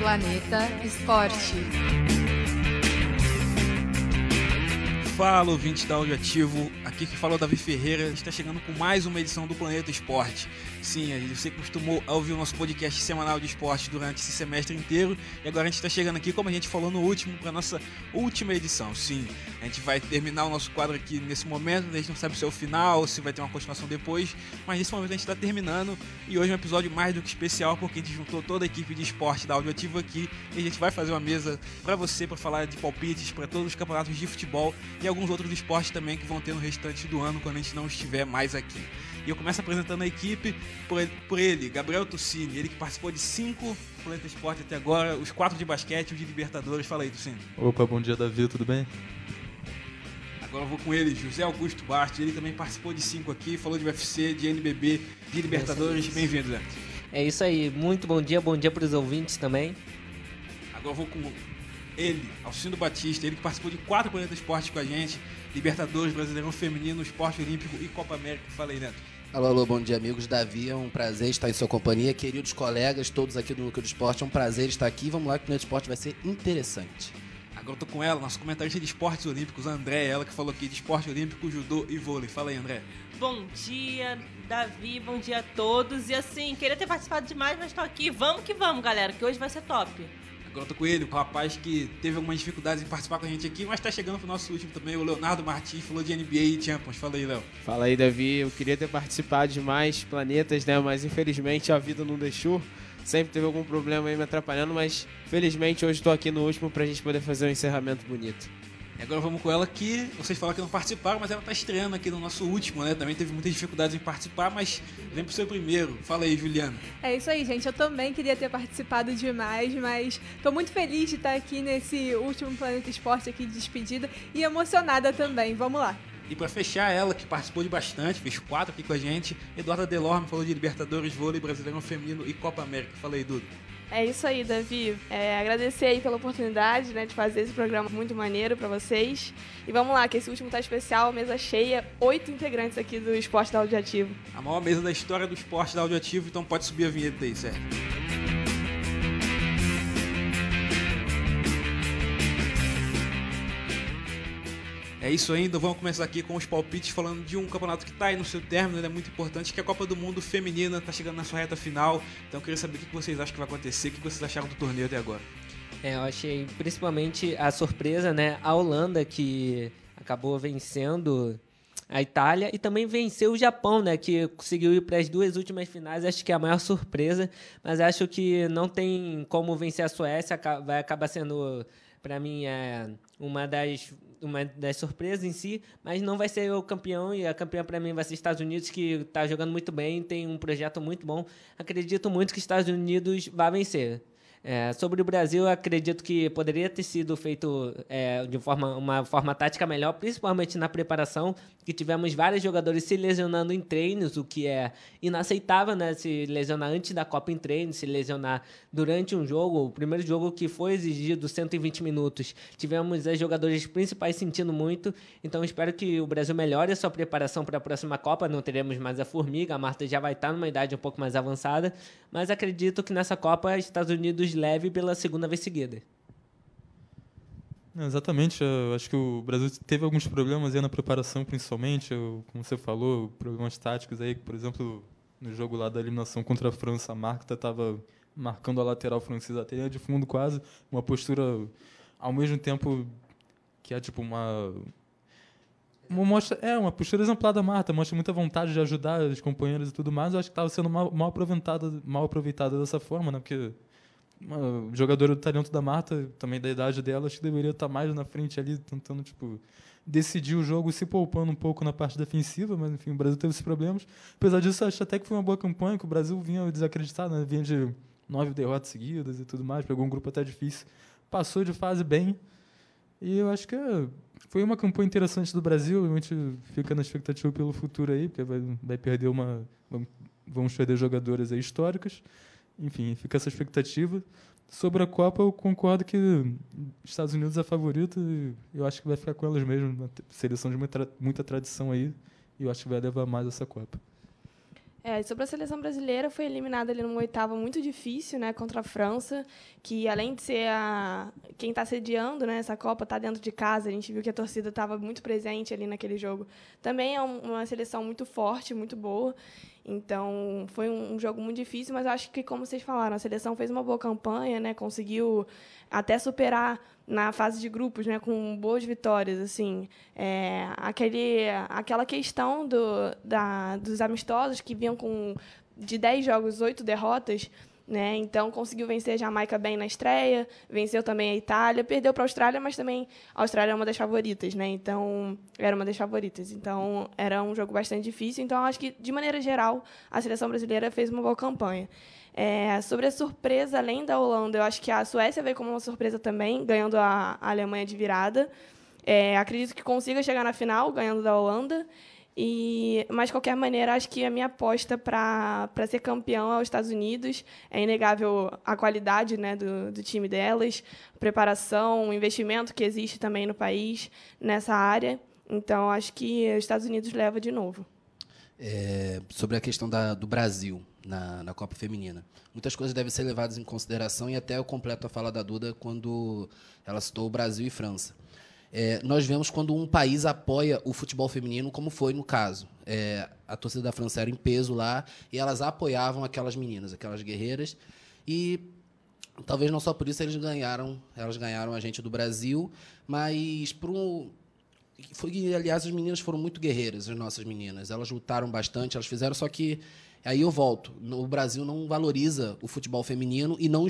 Planeta Esporte. Fala, ouvintes da Audioativo, aqui que fala é o Davi Ferreira, está chegando com mais uma edição do Planeta Esporte. Sim, você costumou ouvir o nosso podcast semanal de esporte durante esse semestre inteiro e agora a gente está chegando aqui, como a gente falou no último, para a nossa última edição. Sim, a gente vai terminar o nosso quadro aqui nesse momento, a gente não sabe se é o final, se vai ter uma continuação depois, mas nesse momento a gente está terminando e hoje é um episódio mais do que especial porque a gente juntou toda a equipe de esporte da Audioativo aqui e a gente vai fazer uma mesa para você, para falar de palpites para todos os campeonatos de futebol e alguns outros esportes também que vão ter no restante do ano quando a gente não estiver mais aqui. E eu começo apresentando a equipe por ele, Gabriel Tuccini, ele que participou de 5 Planeta Esporte até agora, os 4 de basquete e os de Libertadores. Fala aí, Tuccini. Opa, bom dia, Davi, tudo bem? Agora eu vou com ele, José Augusto Basti, ele também participou de 5 aqui, falou de UFC, de NBB, de Libertadores. Bem-vindo, Zé. É isso aí, muito bom dia para os ouvintes também. Agora eu vou com ele, Alcindo Batista, ele que participou de 4 Planeta Esporte com a gente, Libertadores, Brasileirão Feminino, Esporte Olímpico e Copa América. Fala aí, Neto. Alô, bom dia, amigos. Davi, é um prazer estar em sua companhia. Queridos colegas, todos aqui do Núcleo do Esporte, é um prazer estar aqui. Vamos lá que o Núcleo do Esporte vai ser interessante. Agora eu tô com ela, nossa comentarista de esportes olímpicos, a André, ela que falou aqui de esporte olímpico, judô e vôlei. Fala aí, André. Bom dia, Davi, bom dia a todos. E assim, queria ter participado demais, mas tô aqui. Vamos que vamos, galera, que hoje vai ser top. Agora eu tô com ele, com o rapaz que teve algumas dificuldades em participar com a gente aqui, mas tá chegando pro nosso último também, o Leonardo Martins, falou de NBA e Champions. Fala aí, Léo. Fala aí, Davi. Eu queria ter participado de mais planetas, né? Mas infelizmente a vida não deixou. Sempre teve algum problema aí me atrapalhando, mas felizmente hoje tô aqui no último pra gente poder fazer um encerramento bonito. E agora vamos com ela que vocês falaram que não participaram, mas ela tá estreando aqui no nosso último, né? Também teve muitas dificuldades em participar, mas vem pro seu primeiro. Fala aí, Juliana. É isso aí, gente. Eu também queria ter participado demais, mas tô muito feliz de estar aqui nesse último Planeta Esporte aqui de despedida e emocionada também. Vamos lá. E para fechar, ela que participou de bastante, fez 4 aqui com a gente, Eduarda Delorme falou de Libertadores, vôlei, Brasileirão Feminino e Copa América. Fala aí, Dudu. É isso aí, Davi. Agradecer aí pela oportunidade, né, de fazer esse programa muito maneiro pra vocês. E vamos lá, que esse último tá especial, mesa cheia, 8 integrantes aqui do Esporte da Audioativo. A maior mesa da história do Esporte da Audioativo, então pode subir a vinheta aí, certo? É isso ainda, vamos começar aqui com os palpites falando de um campeonato que está aí no seu término, ele é muito importante, que é a Copa do Mundo Feminina, está chegando na sua reta final, então eu queria saber o que vocês acham que vai acontecer, o que vocês acharam do torneio até agora. Eu achei principalmente a surpresa, né, a Holanda que acabou vencendo a Itália e também venceu o Japão, né, que conseguiu ir para as 2 últimas finais, acho que é a maior surpresa, mas acho que não tem como vencer a Suécia, vai acabar sendo, para mim, uma das surpresas em si, mas não vai ser o campeão, e a campeã para mim vai ser Estados Unidos, que está jogando muito bem, tem um projeto muito bom. Acredito muito que Estados Unidos vai vencer. Sobre o Brasil, acredito que poderia ter sido feito de uma forma tática melhor, principalmente na preparação, que tivemos vários jogadores se lesionando em treinos, o que é inaceitável, né? Se lesionar antes da Copa em treino, se lesionar durante um jogo. O primeiro jogo que foi exigido 120 minutos, tivemos os jogadores principais sentindo muito, então espero que o Brasil melhore a sua preparação para a próxima Copa. Não teremos mais a Formiga, a Marta já vai estar numa idade um pouco mais avançada, mas acredito que nessa Copa Estados Unidos leve pela segunda vez seguida. Exatamente, eu acho que o Brasil teve alguns problemas aí na preparação, principalmente, como você falou, problemas táticos aí, por exemplo, no jogo lá da eliminação contra a França, a Marta estava marcando a lateral francesa até linha de fundo quase, uma postura ao mesmo tempo que é tipo uma postura exemplar da Marta, mostra muita vontade de ajudar os companheiros e tudo mais. Eu acho que estava sendo mal aproveitada dessa forma, né? Porque uma jogadora do talento da Marta, também da idade dela, acho que deveria estar mais na frente ali, tentando decidir o jogo, se poupando um pouco na parte defensiva, mas enfim, o Brasil teve esses problemas. Apesar disso, acho até que foi uma boa campanha, que o Brasil vinha desacreditado, né? Vinha de 9 derrotas seguidas e tudo mais, pegou um grupo até difícil, passou de fase bem, e eu acho que foi uma campanha interessante do Brasil. A gente fica na expectativa pelo futuro aí, porque vai perder vamos perder jogadoras aí históricas. Enfim, fica essa expectativa. Sobre a Copa, eu concordo que Estados Unidos é favorito e eu acho que vai ficar com elas mesmo. Uma seleção de muita tradição aí, e eu acho que vai levar mais essa Copa. Sobre a seleção brasileira, foi eliminada ali numa oitava muito difícil, né, contra a França, que além de ser quem está sediando, né, essa Copa, está dentro de casa, a gente viu que a torcida estava muito presente ali naquele jogo. Também é uma seleção muito forte, muito boa, então foi um jogo muito difícil, mas eu acho que, como vocês falaram, a seleção fez uma boa campanha, né, conseguiu até superar na fase de grupos, né, com boas vitórias, assim, aquela questão dos amistosos que vinham de 10 jogos, 8 derrotas, né, então conseguiu vencer a Jamaica bem na estreia, venceu também a Itália, perdeu para a Austrália, mas também a Austrália é uma das favoritas, né, então era uma das favoritas, então era um jogo bastante difícil, então acho que, de maneira geral, a seleção brasileira fez uma boa campanha. Sobre a surpresa, além da Holanda, eu acho que a Suécia veio como uma surpresa também, ganhando a Alemanha de virada. Acredito que consiga chegar na final, ganhando da Holanda. Mas, de qualquer maneira, acho que a minha aposta para ser campeão é os Estados Unidos. É inegável a qualidade, né, do time delas, preparação, o investimento que existe também no país nessa área. Então, acho que os Estados Unidos leva de novo. Sobre a questão do Brasil na Copa Feminina. Muitas coisas devem ser levadas em consideração e até eu completo a fala da Duda quando ela citou o Brasil e França. Nós vemos quando um país apoia o futebol feminino, como foi no caso. A torcida da França era em peso lá e elas apoiavam aquelas meninas, aquelas guerreiras. E talvez não só por isso elas ganharam a gente do Brasil, mas aliás, as meninas foram muito guerreiras, as nossas meninas. Elas lutaram bastante, elas fizeram, só que aí eu volto. O Brasil não valoriza o futebol feminino e não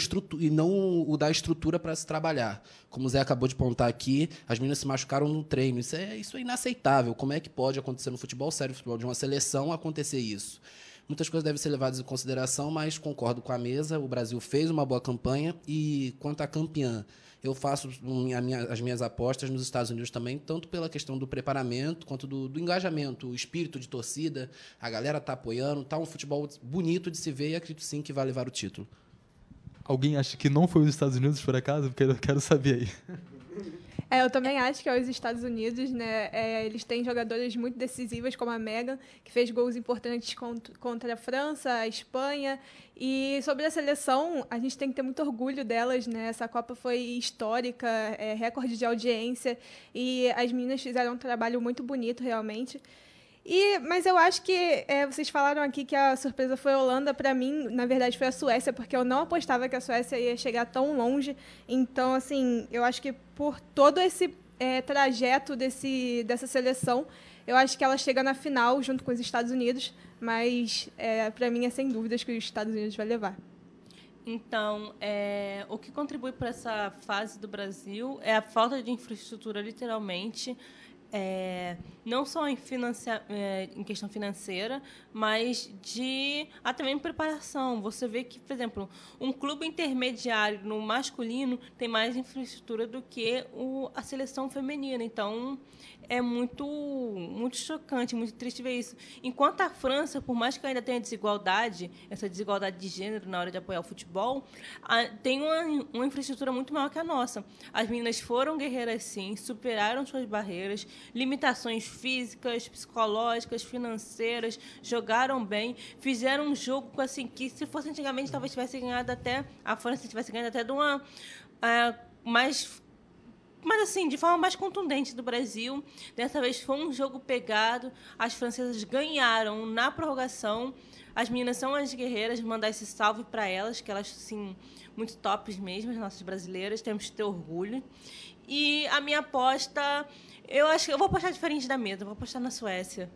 o dá estrutura para se trabalhar. Como o Zé acabou de apontar aqui, as meninas se machucaram no treino. Isso é inaceitável. Como é que pode acontecer no futebol sério, no futebol de uma seleção, acontecer isso? Muitas coisas devem ser levadas em consideração, mas concordo com a mesa. O Brasil fez uma boa campanha e, quanto à campeã, eu faço as minhas apostas nos Estados Unidos também, tanto pela questão do preparamento, quanto do engajamento, o espírito de torcida. A galera está apoiando, está um futebol bonito de se ver e acredito sim que vai levar o título. Alguém acha que não foi os Estados Unidos, por acaso? Porque eu quero saber aí. Eu também acho que é os Estados Unidos, né? Eles têm jogadoras muito decisivas, como a Megan, que fez gols importantes contra a França, a Espanha. E sobre a seleção, a gente tem que ter muito orgulho delas, né? Essa Copa foi histórica, recorde de audiência, e as meninas fizeram um trabalho muito bonito, realmente. Mas eu acho que vocês falaram aqui que a surpresa foi a Holanda. Para mim, na verdade, foi a Suécia, porque eu não apostava que a Suécia ia chegar tão longe. Então, assim, eu acho que por todo esse trajeto dessa seleção, eu acho que ela chega na final junto com os Estados Unidos. Mas, para mim, é sem dúvidas que os Estados Unidos vai levar. Então, o que contribui para essa fase do Brasil é a falta de infraestrutura, literalmente. Não só em questão financeira, mas também preparação. Você vê que, por exemplo, um clube intermediário no masculino tem mais infraestrutura do que a seleção feminina. Então, é muito, muito chocante, muito triste ver isso. Enquanto a França, por mais que ainda tenha desigualdade, essa desigualdade de gênero na hora de apoiar o futebol, tem uma infraestrutura muito maior que a nossa. As meninas foram guerreiras, sim, superaram suas barreiras, limitações físicas, psicológicas, financeiras, jogaram bem, fizeram um jogo assim, que, se fosse antigamente, talvez tivesse ganhado a França tivesse ganhado até de uma mas, assim, de forma mais contundente do Brasil. Dessa vez foi um jogo pegado. As francesas ganharam na prorrogação. As meninas são as guerreiras. Mandar esse salve para elas, que elas, assim, muito tops mesmo, as nossas brasileiras. Temos que ter orgulho. E a minha aposta... Eu acho que eu vou apostar diferente da mesa. Eu vou apostar na Suécia.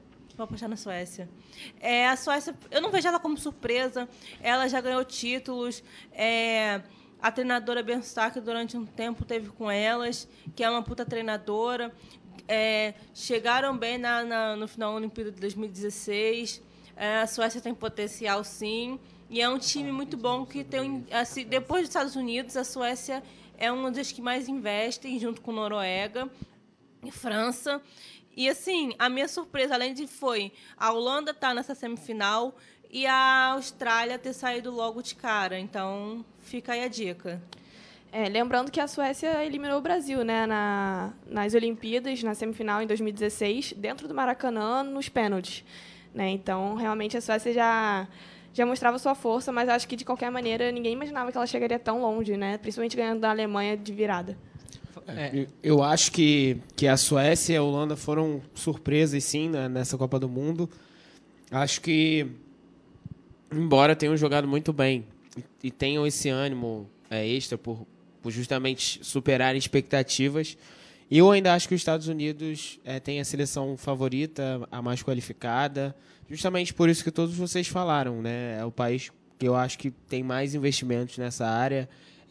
A Suécia, eu não vejo ela como surpresa. Ela já ganhou títulos. A treinadora Benstar, que durante um tempo teve com elas, que é uma puta treinadora. Chegaram bem no final da Olimpíada de 2016. A Suécia tem potencial, sim. E é um time muito bom que tem... Assim, depois dos Estados Unidos, a Suécia é uma das que mais investem, junto com Noruega e França. E, assim, a minha surpresa, além de a Holanda estar nessa semifinal e a Austrália ter saído logo de cara. Então, fica aí a dica. Lembrando que a Suécia eliminou o Brasil, né, nas Olimpíadas, na semifinal em 2016, dentro do Maracanã, nos pênaltis. né? Então, realmente, a Suécia já mostrava sua força, mas acho que, de qualquer maneira, ninguém imaginava que ela chegaria tão longe, né? Principalmente ganhando da Alemanha de virada. Eu acho que a Suécia e a Holanda foram surpresas, sim, nessa Copa do Mundo. Acho que, embora tenham jogado muito bem e tenham esse ânimo extra por justamente superar expectativas, eu ainda acho que os Estados Unidos têm a seleção favorita, a mais qualificada, justamente por isso que todos vocês falaram, né? É o país que eu acho que tem mais investimentos nessa área,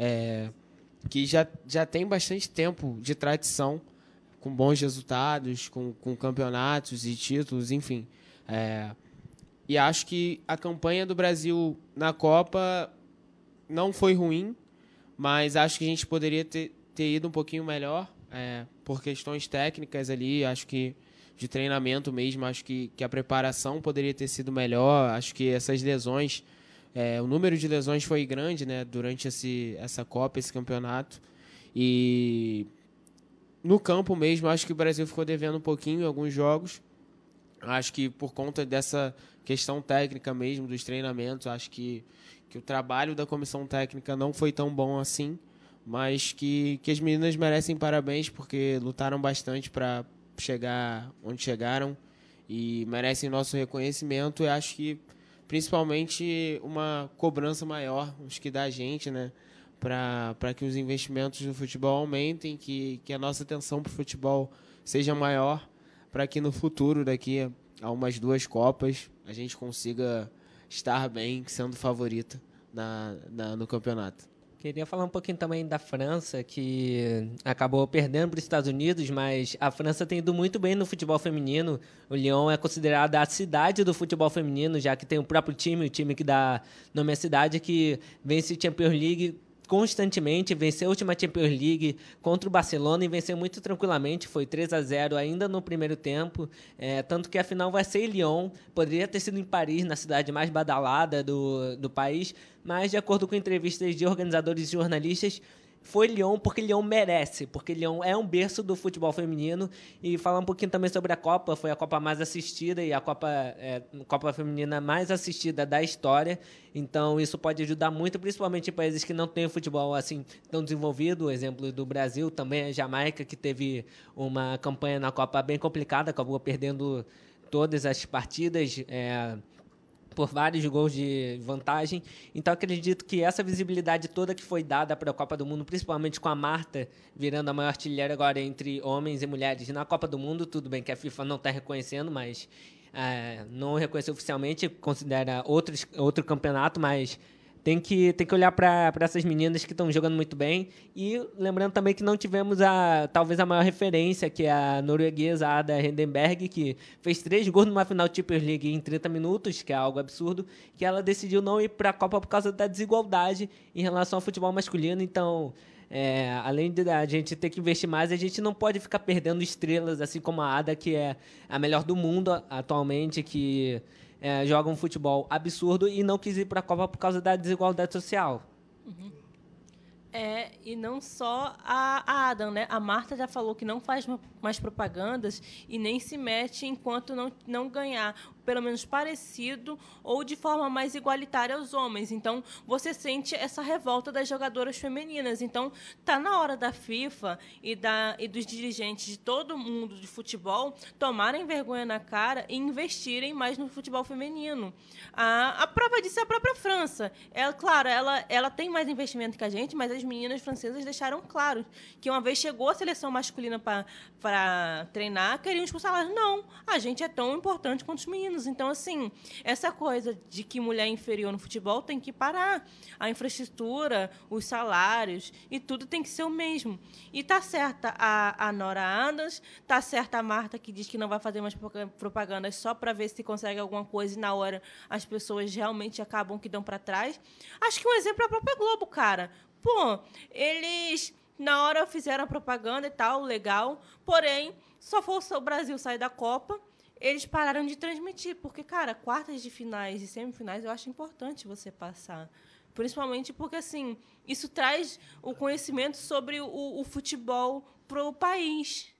que já tem bastante tempo de tradição, com bons resultados, com campeonatos e títulos, enfim. E acho que a campanha do Brasil na Copa não foi ruim, mas acho que a gente poderia ter ido um pouquinho melhor, por questões técnicas ali, acho que de treinamento mesmo, acho que a preparação poderia ter sido melhor, acho que essas lesões, o número de lesões foi grande, né, durante essa Copa, esse campeonato, e no campo mesmo, acho que o Brasil ficou devendo um pouquinho em alguns jogos, acho que por conta dessa questão técnica mesmo, dos treinamentos, acho que o trabalho da comissão técnica não foi tão bom assim, mas que as meninas merecem parabéns porque lutaram bastante para chegar onde chegaram e merecem nosso reconhecimento. E acho que, principalmente, uma cobrança maior, acho que da gente, né, para que os investimentos no futebol aumentem, que a nossa atenção para o futebol seja maior, para que no futuro, daqui a umas 2 Copas, a gente consiga estar bem, sendo favorita no campeonato. Queria falar um pouquinho também da França, que acabou perdendo para os Estados Unidos, mas a França tem ido muito bem no futebol feminino. O Lyon é considerada a cidade do futebol feminino, já que tem o próprio time, o time que dá nome à cidade, que vence a Champions League constantemente, venceu a última Champions League contra o Barcelona e venceu muito tranquilamente, foi 3-0 ainda no primeiro tempo, tanto que a final vai ser em Lyon, poderia ter sido em Paris, na cidade mais badalada do país, mas de acordo com entrevistas de organizadores e jornalistas, foi Lyon porque Lyon merece, porque Lyon é um berço do futebol feminino. E falar um pouquinho também sobre a Copa, foi a Copa mais assistida e a Copa feminina mais assistida da história, então isso pode ajudar muito, principalmente em países que não têm futebol assim tão desenvolvido, o exemplo do Brasil, também a Jamaica, que teve uma campanha na Copa bem complicada, acabou perdendo todas as partidas, por vários gols de vantagem. Então, acredito que essa visibilidade toda que foi dada para a Copa do Mundo, principalmente com a Marta virando a maior artilheira agora entre homens e mulheres na Copa do Mundo, tudo bem que a FIFA não está reconhecendo, mas não reconheceu oficialmente, considera outro campeonato, mas tem que olhar para essas meninas que estão jogando muito bem. E lembrando também que não tivemos talvez a maior referência, que é a norueguesa Ada Hedenberg, que fez 3 gols numa final de Champions League em 30 minutos, que é algo absurdo, que ela decidiu não ir para a Copa por causa da desigualdade em relação ao futebol masculino. Então, além de a gente ter que investir mais, a gente não pode ficar perdendo estrelas, assim como a Ada, que é a melhor do mundo atualmente, que joga um futebol absurdo e não quis ir para a Copa por causa da desigualdade social. Uhum. E não só a Adam, né? A Marta já falou que não faz mais propagandas e nem se mete enquanto não ganhar pelo menos parecido ou de forma mais igualitária aos homens. Então, você sente essa revolta das jogadoras femininas. Então, tá na hora da FIFA e dos dirigentes de todo mundo de futebol tomarem vergonha na cara e investirem mais no futebol feminino. A prova disso é a própria França. Claro, ela tem mais investimento que a gente, mas as meninas francesas deixaram claro que uma vez chegou a seleção masculina para treinar, queriam expulsar elas. Não, a gente é tão importante quanto os meninos. Então, assim, essa coisa de que mulher é inferior no futebol tem que parar. A infraestrutura, os salários e tudo tem que ser o mesmo. E tá certa a Nora Adams, tá certa a Marta, que diz que não vai fazer mais propagandas só para ver se consegue alguma coisa e na hora as pessoas realmente acabam que dão para trás. Acho que um exemplo é a própria Globo, cara. Pô, eles na hora fizeram a propaganda e tal, legal, porém, só foi o Brasil sair da Copa, eles pararam de transmitir, porque, cara, quartas de finais e semifinais eu acho importante você passar. Principalmente porque, assim, isso traz o conhecimento sobre o futebol para o país.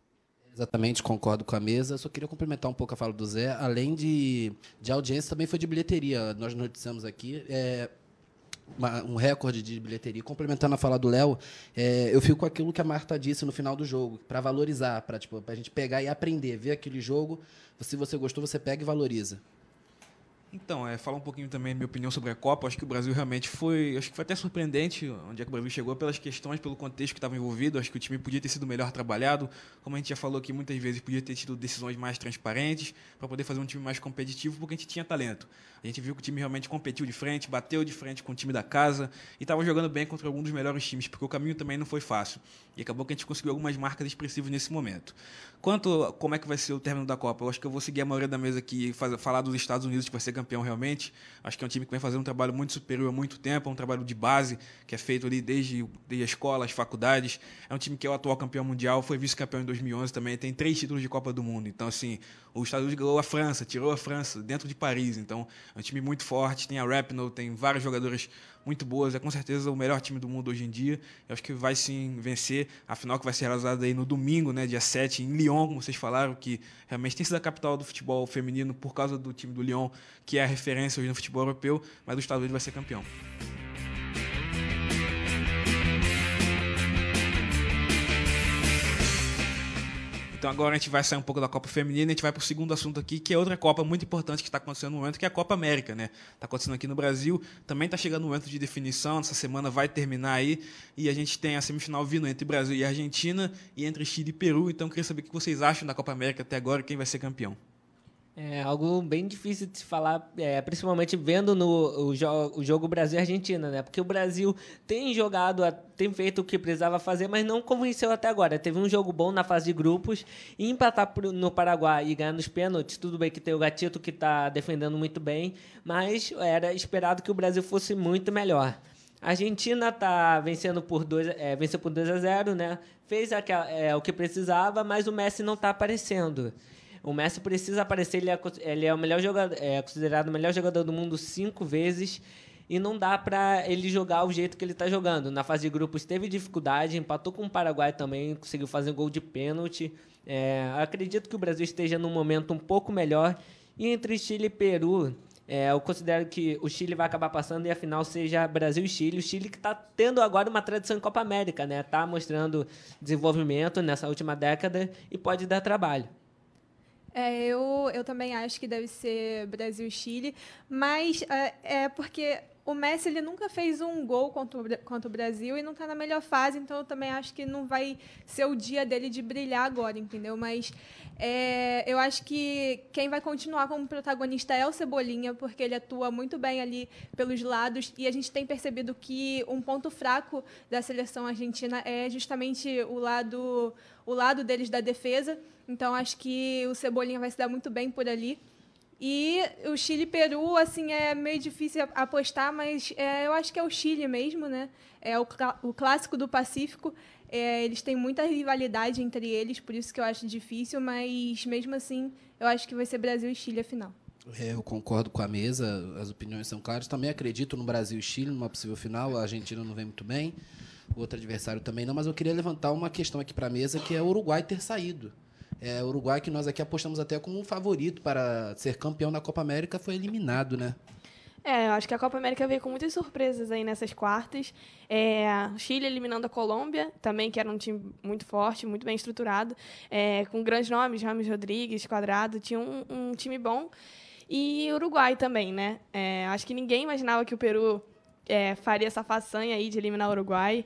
Exatamente, concordo com a mesa. Só queria complementar um pouco a fala do Zé. Além de audiência, também foi de bilheteria. Nós noticiamos aqui um recorde de bilheteria. Complementando a fala do Léo, eu fico com aquilo que a Marta disse no final do jogo, para valorizar, para a gente pegar e aprender, ver aquele jogo. Se você gostou, você pega e valoriza. Então, falar um pouquinho também da minha opinião sobre a Copa. Acho que o Brasil realmente foi até surpreendente onde é que o Brasil chegou pelas questões, pelo contexto que estava envolvido. Acho que o time podia ter sido melhor trabalhado. Como a gente já falou aqui muitas vezes, podia ter tido decisões mais transparentes para poder fazer um time mais competitivo, porque a gente tinha talento. A gente viu que o time realmente competiu de frente, bateu de frente com o time da casa e estava jogando bem contra algum dos melhores times, porque o caminho também não foi fácil. E acabou que a gente conseguiu algumas marcas expressivas nesse momento. Quanto a como é que vai ser o término da Copa, eu acho que eu vou seguir a maioria da mesa aqui e falar dos Estados Unidos, que vai ser campeão realmente. Acho que é um time que vem fazendo um trabalho muito superior há muito tempo, é um trabalho de base, que é feito ali desde a escola, as faculdades. É um time que é o atual campeão mundial, foi vice-campeão em 2011 também, tem 3 títulos de Copa do Mundo. Então, assim, os Estados Unidos ganhou a França, tirou a França dentro de Paris. Então, é um time muito forte, tem a Rapinoe, tem vários jogadores muito boas, é com certeza o melhor time do mundo hoje em dia. Eu acho que vai sim vencer a final, que vai ser realizada aí no domingo, né, dia 7, em Lyon, como vocês falaram, que realmente tem sido a capital do futebol feminino por causa do time do Lyon, que é a referência hoje no futebol europeu, mas os Estados Unidos vai ser campeão. Então agora a gente vai sair um pouco da Copa Feminina e a gente vai para o segundo assunto aqui, que é outra Copa muito importante que está acontecendo no momento, que é a Copa América, né? Está acontecendo aqui no Brasil, também está chegando o momento de definição, essa semana vai terminar aí, e a gente tem a semifinal vindo entre Brasil e Argentina, e entre Chile e Peru. Então eu queria saber o que vocês acham da Copa América até agora, quem vai ser campeão. É algo bem difícil de se falar, principalmente vendo o jogo Brasil e Argentina, né? Porque o Brasil tem tem feito o que precisava fazer, mas não convenceu até agora. Teve um jogo bom na fase de grupos, e empatar no Paraguai e ganhar nos pênaltis. Tudo bem que tem o Gatito que está defendendo muito bem, mas era esperado que o Brasil fosse muito melhor. A Argentina está vencendo venceu por 2-0, né? Fez o que precisava, mas o Messi não está aparecendo. O Messi precisa aparecer, ele é o melhor jogador, considerado o melhor jogador do mundo 5 vezes, e não dá para ele jogar o jeito que ele está jogando. Na fase de grupos teve dificuldade, empatou com o Paraguai também, conseguiu fazer um gol de pênalti. Acredito que o Brasil esteja num momento um pouco melhor. E entre Chile e Peru, eu considero que o Chile vai acabar passando e a final seja Brasil e Chile. O Chile que está tendo agora uma tradição em Copa América, né? Está mostrando desenvolvimento nessa última década e pode dar trabalho. Eu também acho que deve ser Brasil e Chile, mas porque o Messi ele nunca fez um gol contra o Brasil e não está na melhor fase, então eu também acho que não vai ser o dia dele de brilhar agora, entendeu? Mas eu acho que quem vai continuar como protagonista é o Cebolinha, porque ele atua muito bem ali pelos lados, e a gente tem percebido que um ponto fraco da seleção argentina é justamente o lado deles da defesa. Então, acho que o Cebolinha vai se dar muito bem por ali. E o Chile e Peru, assim, é meio difícil apostar, mas eu acho que é o Chile mesmo, né? É o clássico do Pacífico. Eles têm muita rivalidade entre eles, por isso que eu acho difícil, mas mesmo assim, eu acho que vai ser Brasil e Chile a final. Eu concordo com a mesa, as opiniões são claras. Também acredito no Brasil e Chile, numa possível final. A Argentina não vem muito bem, o outro adversário também não, mas eu queria levantar uma questão aqui para a mesa, que é o Uruguai ter saído. O Uruguai, que nós aqui apostamos até como um favorito para ser campeão da Copa América, foi eliminado, né? Eu acho que a Copa América veio com muitas surpresas aí nessas quartas. Chile eliminando a Colômbia, também, que era um time muito forte, muito bem estruturado, com grandes nomes, James Rodrigues, Quadrado, tinha um time bom. E Uruguai também, né? Acho que ninguém imaginava que o Peru faria essa façanha aí de eliminar o Uruguai.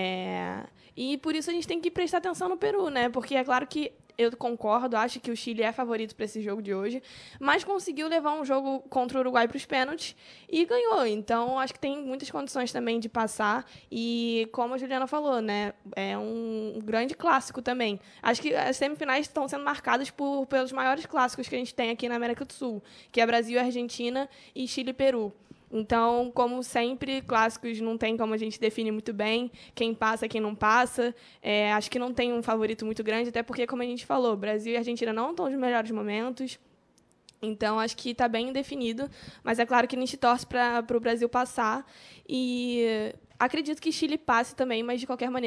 E por isso a gente tem que prestar atenção no Peru, né? Porque é claro que eu concordo, acho que o Chile é favorito para esse jogo de hoje, mas conseguiu levar um jogo contra o Uruguai para os pênaltis e ganhou. Então, acho que tem muitas condições também de passar. E, como a Juliana falou, né, é um grande clássico também. Acho que as semifinais estão sendo marcadas pelos maiores clássicos que a gente tem aqui na América do Sul, que é Brasil e Argentina e Chile e Peru. Então, como sempre, clássicos não tem como a gente definir muito bem quem passa, quem não passa. Acho que não tem um favorito muito grande, até porque, como a gente falou, Brasil e Argentina não estão nos melhores momentos. Então, acho que está bem definido. Mas é claro que a gente torce para o Brasil passar. E acredito que Chile passe também, mas, de qualquer maneira,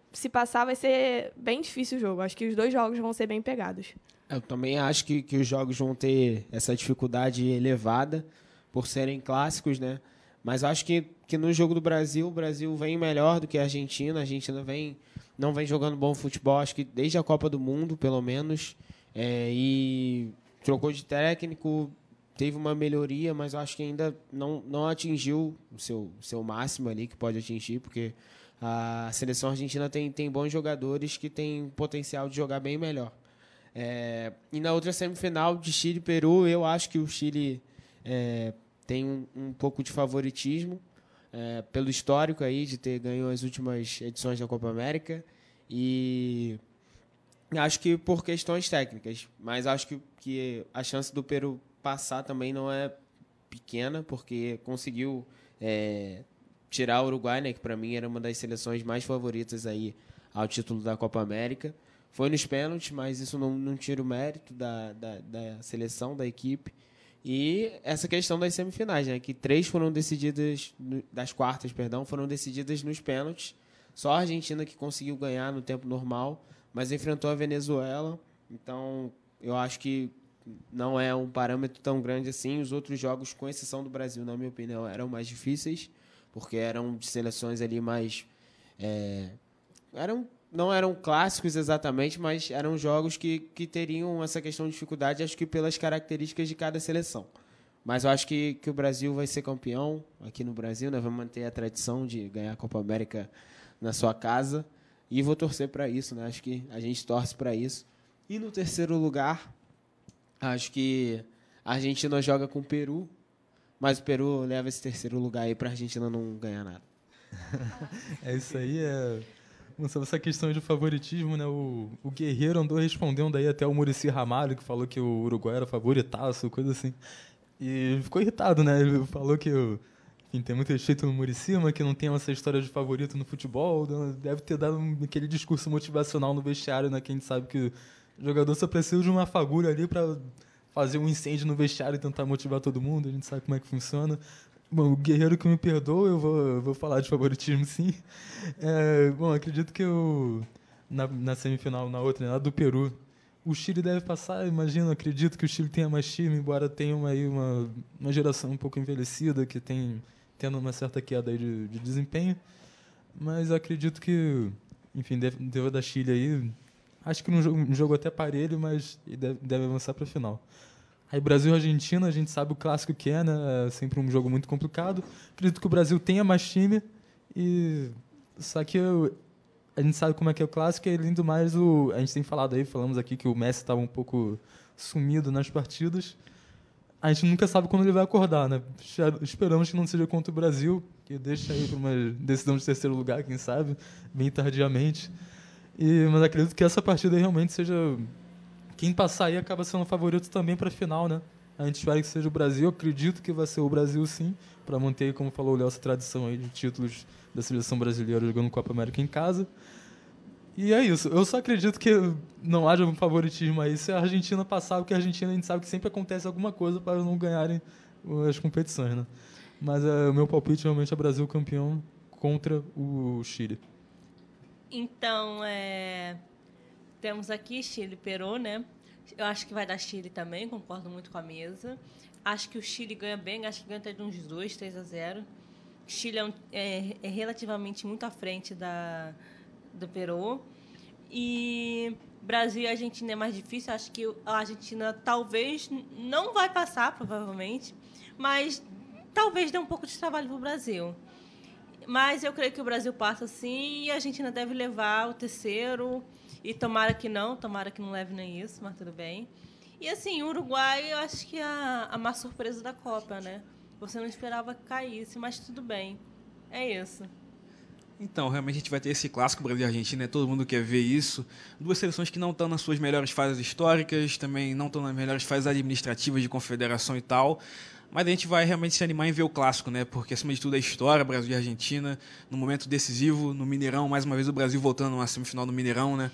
se passar, vai ser bem difícil o jogo. Acho que os 2 jogos vão ser bem pegados. Eu também acho que os jogos vão ter essa dificuldade elevada por serem clássicos, né? Mas acho que no jogo do Brasil, o Brasil vem melhor do que a Argentina. A Argentina não vem jogando bom futebol, acho que desde a Copa do Mundo, pelo menos. E trocou de técnico, teve uma melhoria, mas acho que ainda não atingiu o seu máximo ali que pode atingir, porque a seleção argentina tem bons jogadores que têm potencial de jogar bem melhor. E na outra semifinal de Chile e Peru, eu acho que o Chile tem um pouco de favoritismo pelo histórico aí de ter ganho as últimas edições da Copa América, e acho que por questões técnicas, mas acho que a chance do Peru passar também não é pequena, porque conseguiu tirar o Uruguai, né, que para mim era uma das seleções mais favoritas aí ao título da Copa América. Foi nos pênaltis, mas isso não tira o mérito da seleção, da equipe. E essa questão das semifinais, né, que 3 foram decididas, das quartas, perdão, foram decididas nos pênaltis. Só a Argentina que conseguiu ganhar no tempo normal, mas enfrentou a Venezuela. Então, eu acho que não é um parâmetro tão grande assim. Os outros jogos, com exceção do Brasil, na minha opinião, eram mais difíceis, porque eram de seleções ali mais... não eram clássicos exatamente, mas eram jogos que teriam essa questão de dificuldade, acho que pelas características de cada seleção. Mas eu acho que o Brasil vai ser campeão aqui no Brasil, né? Vai manter a tradição de ganhar a Copa América na sua casa, e vou torcer para isso, né? Acho que a gente torce para isso. E no terceiro lugar, acho que a Argentina joga com o Peru, mas o Peru leva esse terceiro lugar aí para a Argentina não ganhar nada. Isso aí sobre essa questão de favoritismo, né? O Guerreiro andou respondendo aí até o Muricy Ramalho, que falou que o Uruguai era favoritaço, coisa assim. E ficou irritado, né? Ele falou que enfim, tem muito respeito no Muricy, mas que não tem essa história de favorito no futebol. Deve ter dado aquele discurso motivacional no vestiário, né? Que a gente sabe que o jogador só precisa de uma fagulha ali para fazer um incêndio no vestiário e tentar motivar todo mundo. A gente sabe como é que funciona. Bom, o Guerreiro que me perdoa, eu vou falar de favoritismo, sim. Bom, acredito que na semifinal, na outra, na do Peru, o Chile deve passar. Acredito que o Chile tenha mais time, embora tenha uma geração um pouco envelhecida, que tendo uma certa queda aí de desempenho. Mas acredito que, enfim, deve dar Chile aí. Acho que um jogo até parelho, mas deve avançar para a final. Aí Brasil e Argentina, a gente sabe o clássico que é, né? É sempre um jogo muito complicado. Acredito que o Brasil tenha mais time, só que a gente sabe como é que é o clássico, e além do mais, a gente tem falamos aqui que o Messi estava um pouco sumido nas partidas. A gente nunca sabe quando ele vai acordar, né? Esperamos que não seja contra o Brasil, que deixa aí para uma decisão de terceiro lugar, quem sabe, bem tardiamente. Mas acredito que essa partida aí realmente seja... Quem passar aí acaba sendo favorito também para a final, né? A gente espera que seja o Brasil. Eu acredito que vai ser o Brasil, sim, para manter, como falou o Léo, essa tradição aí de títulos da seleção brasileira jogando Copa América em casa. E é isso. Eu só acredito que não haja um favoritismo aí se a Argentina passar, porque a Argentina, a gente sabe que sempre acontece alguma coisa para não ganharem as competições, né? Mas o meu palpite realmente é Brasil campeão contra o Chile. Então, temos aqui Chile e Peru, né? Eu acho que vai dar Chile também, concordo muito com a mesa. Acho que o Chile ganha bem, acho que ganha até de uns 2-3-0. Chile é relativamente muito à frente do Peru. E Brasil e Argentina é mais difícil. Acho que a Argentina talvez não vai passar, provavelmente, mas talvez dê um pouco de trabalho para o Brasil. Mas eu creio que o Brasil passa sim, e a Argentina deve levar o terceiro. E tomara que não leve nem isso, mas tudo bem. E assim, o Uruguai, eu acho que é a má surpresa da Copa, né? Você não esperava que caísse, mas tudo bem. É isso. Então, realmente a gente vai ter esse clássico Brasil e Argentina, né? Todo mundo quer ver isso. Duas seleções que não estão nas suas melhores fases históricas, também não estão nas melhores fases administrativas de confederação e tal. Mas a gente vai realmente se animar em ver o clássico, né? Porque, acima de tudo, é história, Brasil e Argentina, no momento decisivo, no Mineirão, mais uma vez o Brasil voltando numa semifinal no Mineirão, né?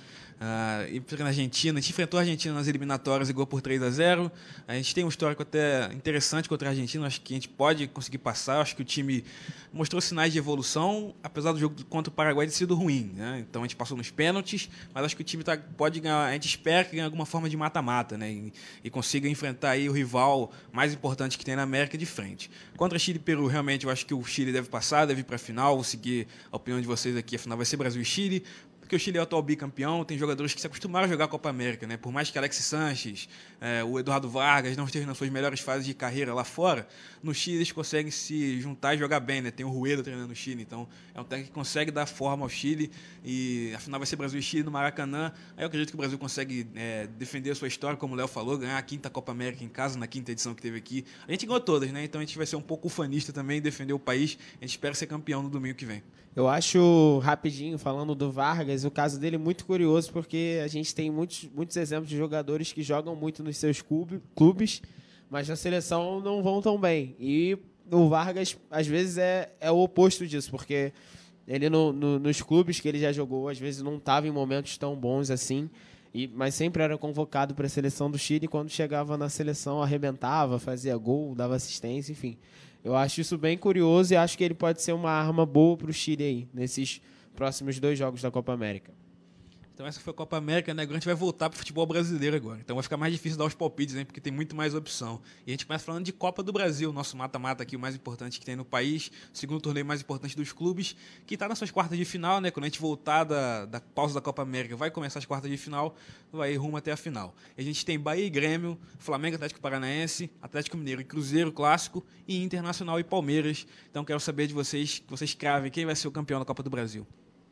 E na Argentina, a gente enfrentou a Argentina nas eliminatórias e ganhou por 3-0. A gente tem um histórico até interessante contra a Argentina, acho que a gente pode conseguir passar. Acho que o time mostrou sinais de evolução, apesar do jogo contra o Paraguai ter sido ruim, né? Então a gente passou nos pênaltis, mas acho que o time pode ganhar, a gente espera que ganhe alguma forma de mata-mata, né? E consiga enfrentar aí o rival mais importante que tem na América de frente. Contra Chile e Peru, realmente eu acho que o Chile deve passar, deve ir para a final. Vou seguir a opinião de vocês aqui, a final vai ser Brasil e Chile. Porque o Chile é o atual bicampeão, tem jogadores que se acostumaram a jogar a Copa América, né? Por mais que Alexis Sanches, o Eduardo Vargas não estejam nas suas melhores fases de carreira lá fora, no Chile eles conseguem se juntar e jogar bem, né? Tem o Rueda treinando no Chile, então é um técnico que consegue dar forma ao Chile, e afinal vai ser Brasil e Chile no Maracanã. Aí eu acredito que o Brasil consegue defender a sua história, como o Léo falou, ganhar a 5ª Copa América em casa, na 5ª edição que teve aqui. A gente ganhou todas, né? Então a gente vai ser um pouco ufanista também, defender o país. A gente espera ser campeão no domingo que vem. Eu acho, rapidinho, falando do Vargas, o caso dele é muito curioso, porque a gente tem muitos exemplos de jogadores que jogam muito nos seus clubes, mas na seleção não vão tão bem. E o Vargas, às vezes, é o oposto disso, porque ele nos clubes que ele já jogou, às vezes não estava em momentos tão bons assim, mas sempre era convocado para a seleção do Chile, e quando chegava na seleção arrebentava, fazia gol, dava assistência, enfim. Eu acho isso bem curioso e acho que ele pode ser uma arma boa para o Chile aí, nesses próximos 2 jogos da Copa América. Então essa foi a Copa América, né? Agora a gente vai voltar para o futebol brasileiro agora. Então vai ficar mais difícil dar os palpites, né? Porque tem muito mais opção. E a gente começa falando de Copa do Brasil, nosso mata-mata aqui, o mais importante que tem no país, o segundo torneio mais importante dos clubes, que está nas suas quartas de final, né? Quando a gente voltar da pausa da Copa América, vai começar as quartas de final, vai ir rumo até a final. E a gente tem Bahia e Grêmio, Flamengo, Atlético Paranaense, Atlético Mineiro e Cruzeiro, Clássico, e Internacional e Palmeiras. Então quero saber de vocês, que vocês cravem quem vai ser o campeão da Copa do Brasil.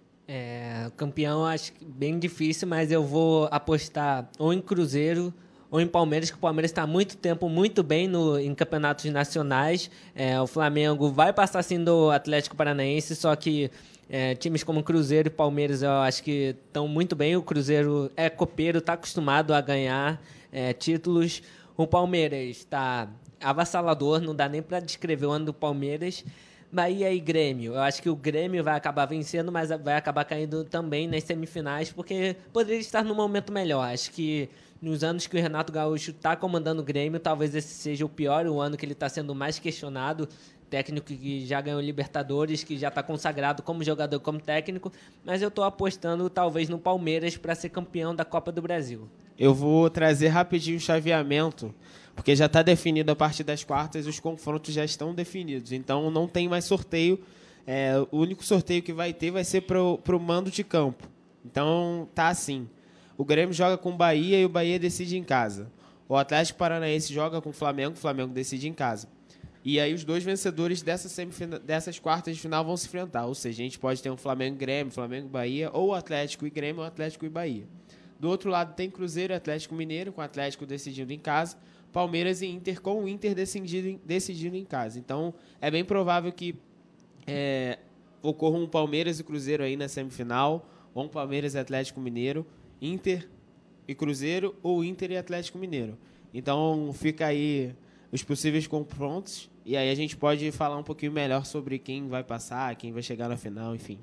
Campeão acho que bem difícil, mas eu vou apostar ou em Cruzeiro ou em Palmeiras, que o Palmeiras está há muito tempo muito bem em campeonatos nacionais. O Flamengo vai passar sim do Atlético Paranaense, só que times como Cruzeiro e Palmeiras eu acho que estão muito bem. O Cruzeiro é copeiro, está acostumado a ganhar títulos. O Palmeiras está avassalador, não dá nem para descrever o ano do Palmeiras. Bahia e Grêmio. Eu acho que o Grêmio vai acabar vencendo, mas vai acabar caindo também nas semifinais, porque poderia estar num momento melhor. Acho que nos anos que o Renato Gaúcho está comandando o Grêmio, talvez esse seja o pior, o ano que ele está sendo mais questionado. Técnico que já ganhou Libertadores, que já está consagrado como jogador, como técnico, mas eu estou apostando talvez no Palmeiras para ser campeão da Copa do Brasil. Eu vou trazer rapidinho o chaveamento, porque já está definido a partir das quartas, os confrontos já estão definidos, então não tem mais sorteio. O único sorteio que vai ter vai ser para o mando de campo. Então tá assim, o Grêmio joga com o Bahia e o Bahia decide em casa. O Atlético Paranaense joga com o Flamengo decide em casa. E aí os 2 vencedores dessas quartas de final vão se enfrentar, ou seja, a gente pode ter um Flamengo e Grêmio, Flamengo e Bahia, ou Atlético e Grêmio, ou Atlético e Bahia. Do outro lado tem Cruzeiro e Atlético Mineiro, com o Atlético decidindo em casa, Palmeiras e Inter, com o Inter decidindo em casa. Então, é bem provável que ocorra um Palmeiras e Cruzeiro aí na semifinal, ou um Palmeiras e Atlético Mineiro, Inter e Cruzeiro, ou Inter e Atlético Mineiro. Então, fica aí os possíveis confrontos, e aí a gente pode falar um pouquinho melhor sobre quem vai passar, quem vai chegar na final, enfim.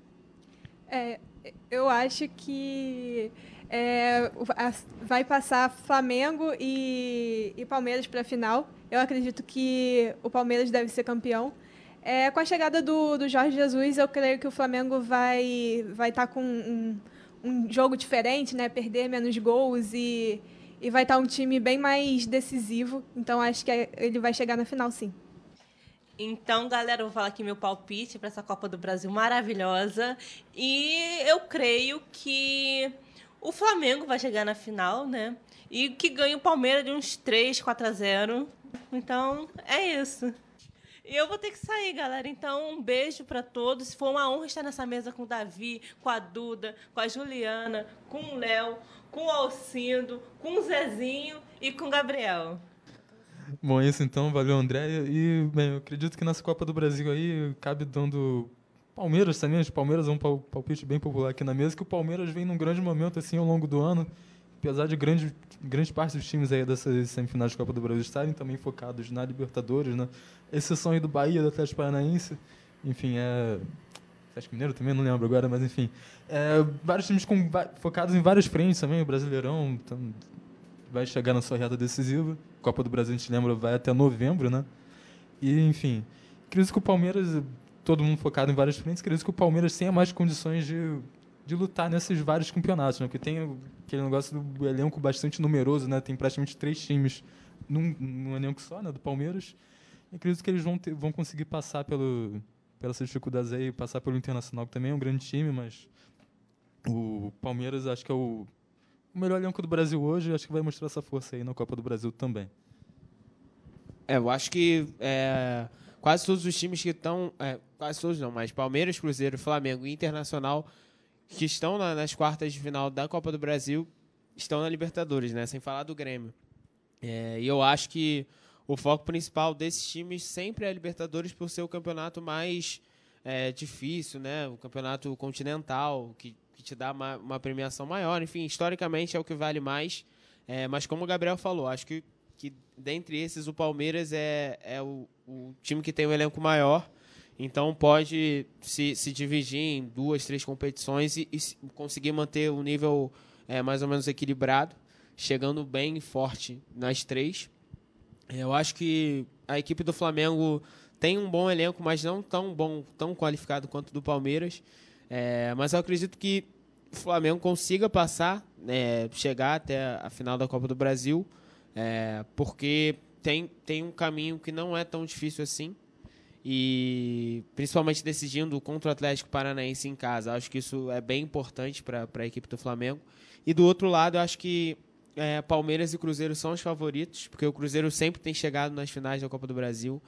Eu acho que vai passar Flamengo e Palmeiras para a final. Eu acredito que o Palmeiras deve ser campeão. Com a chegada do Jorge Jesus, eu creio que o Flamengo vai estar com um jogo diferente, né? Perder menos gols e vai estar um time bem mais decisivo. Então, acho que ele vai chegar na final, sim. Então, galera, eu vou falar aqui meu palpite para essa Copa do Brasil maravilhosa. E eu creio que o Flamengo vai chegar na final, né? E que ganha o Palmeiras de uns 3-4-0. Então, é isso. E eu vou ter que sair, galera. Então, um beijo para todos. Foi uma honra estar nessa mesa com o Davi, com a Duda, com a Juliana, com o Léo, com o Alcindo, com o Zezinho e com o Gabriel. Bom, é isso então. Valeu, André. E, bem, eu acredito que nessa Copa do Brasil aí cabe dando Palmeiras também. Os Palmeiras é um palpite bem popular aqui na mesa, que o Palmeiras vem num grande momento assim ao longo do ano. apesar de grande parte dos times aí dessas semifinais de Copa do Brasil estarem também focados na Libertadores, né? Exceção aí do Bahia, do Atlético Paranaense, enfim, Atlético Mineiro também, não lembro agora, mas enfim. Vários times focados em várias frentes também, o Brasileirão vai chegar na sua reta decisiva. Copa do Brasil, a gente lembra, vai até novembro, né? E, enfim, acredito que o Palmeiras, todo mundo focado em várias frentes, acredito que o Palmeiras tenha mais condições de lutar nesses vários campeonatos, né? Porque tem aquele negócio do elenco bastante numeroso, né? Tem praticamente 3 times num elenco só, né? Do Palmeiras. E acredito que eles vão conseguir passar pelas dificuldades aí, passar pelo Internacional, que também é um grande time, mas o Palmeiras acho que é o melhor elenco do Brasil hoje, e acho que vai mostrar essa força aí na Copa do Brasil também. Eu acho que quase todos os times que estão... quase todos não, mas Palmeiras, Cruzeiro, Flamengo e Internacional, que estão nas quartas de final da Copa do Brasil, estão na Libertadores, né? Sem falar do Grêmio. E eu acho que o foco principal desses times sempre é a Libertadores, por ser o campeonato mais difícil, né? O campeonato continental, que te dá uma premiação maior. Enfim, historicamente é o que vale mais. Mas como o Gabriel falou, acho que dentre esses o Palmeiras é o time que tem um elenco maior. Então pode se dividir em 2, 3 competições e conseguir manter o nível mais ou menos equilibrado, chegando bem forte nas 3. Eu acho que a equipe do Flamengo tem um bom elenco, mas não tão qualificado quanto o do Palmeiras. Mas eu acredito que o Flamengo consiga passar, chegar até a final da Copa do Brasil, porque tem um caminho que não é tão difícil assim. E principalmente decidindo contra o Atlético Paranaense em casa. Acho que isso é bem importante para a equipe do Flamengo. E do outro lado, eu acho que Palmeiras e Cruzeiro são os favoritos, porque o Cruzeiro sempre tem chegado nas finais da Copa do Brasil.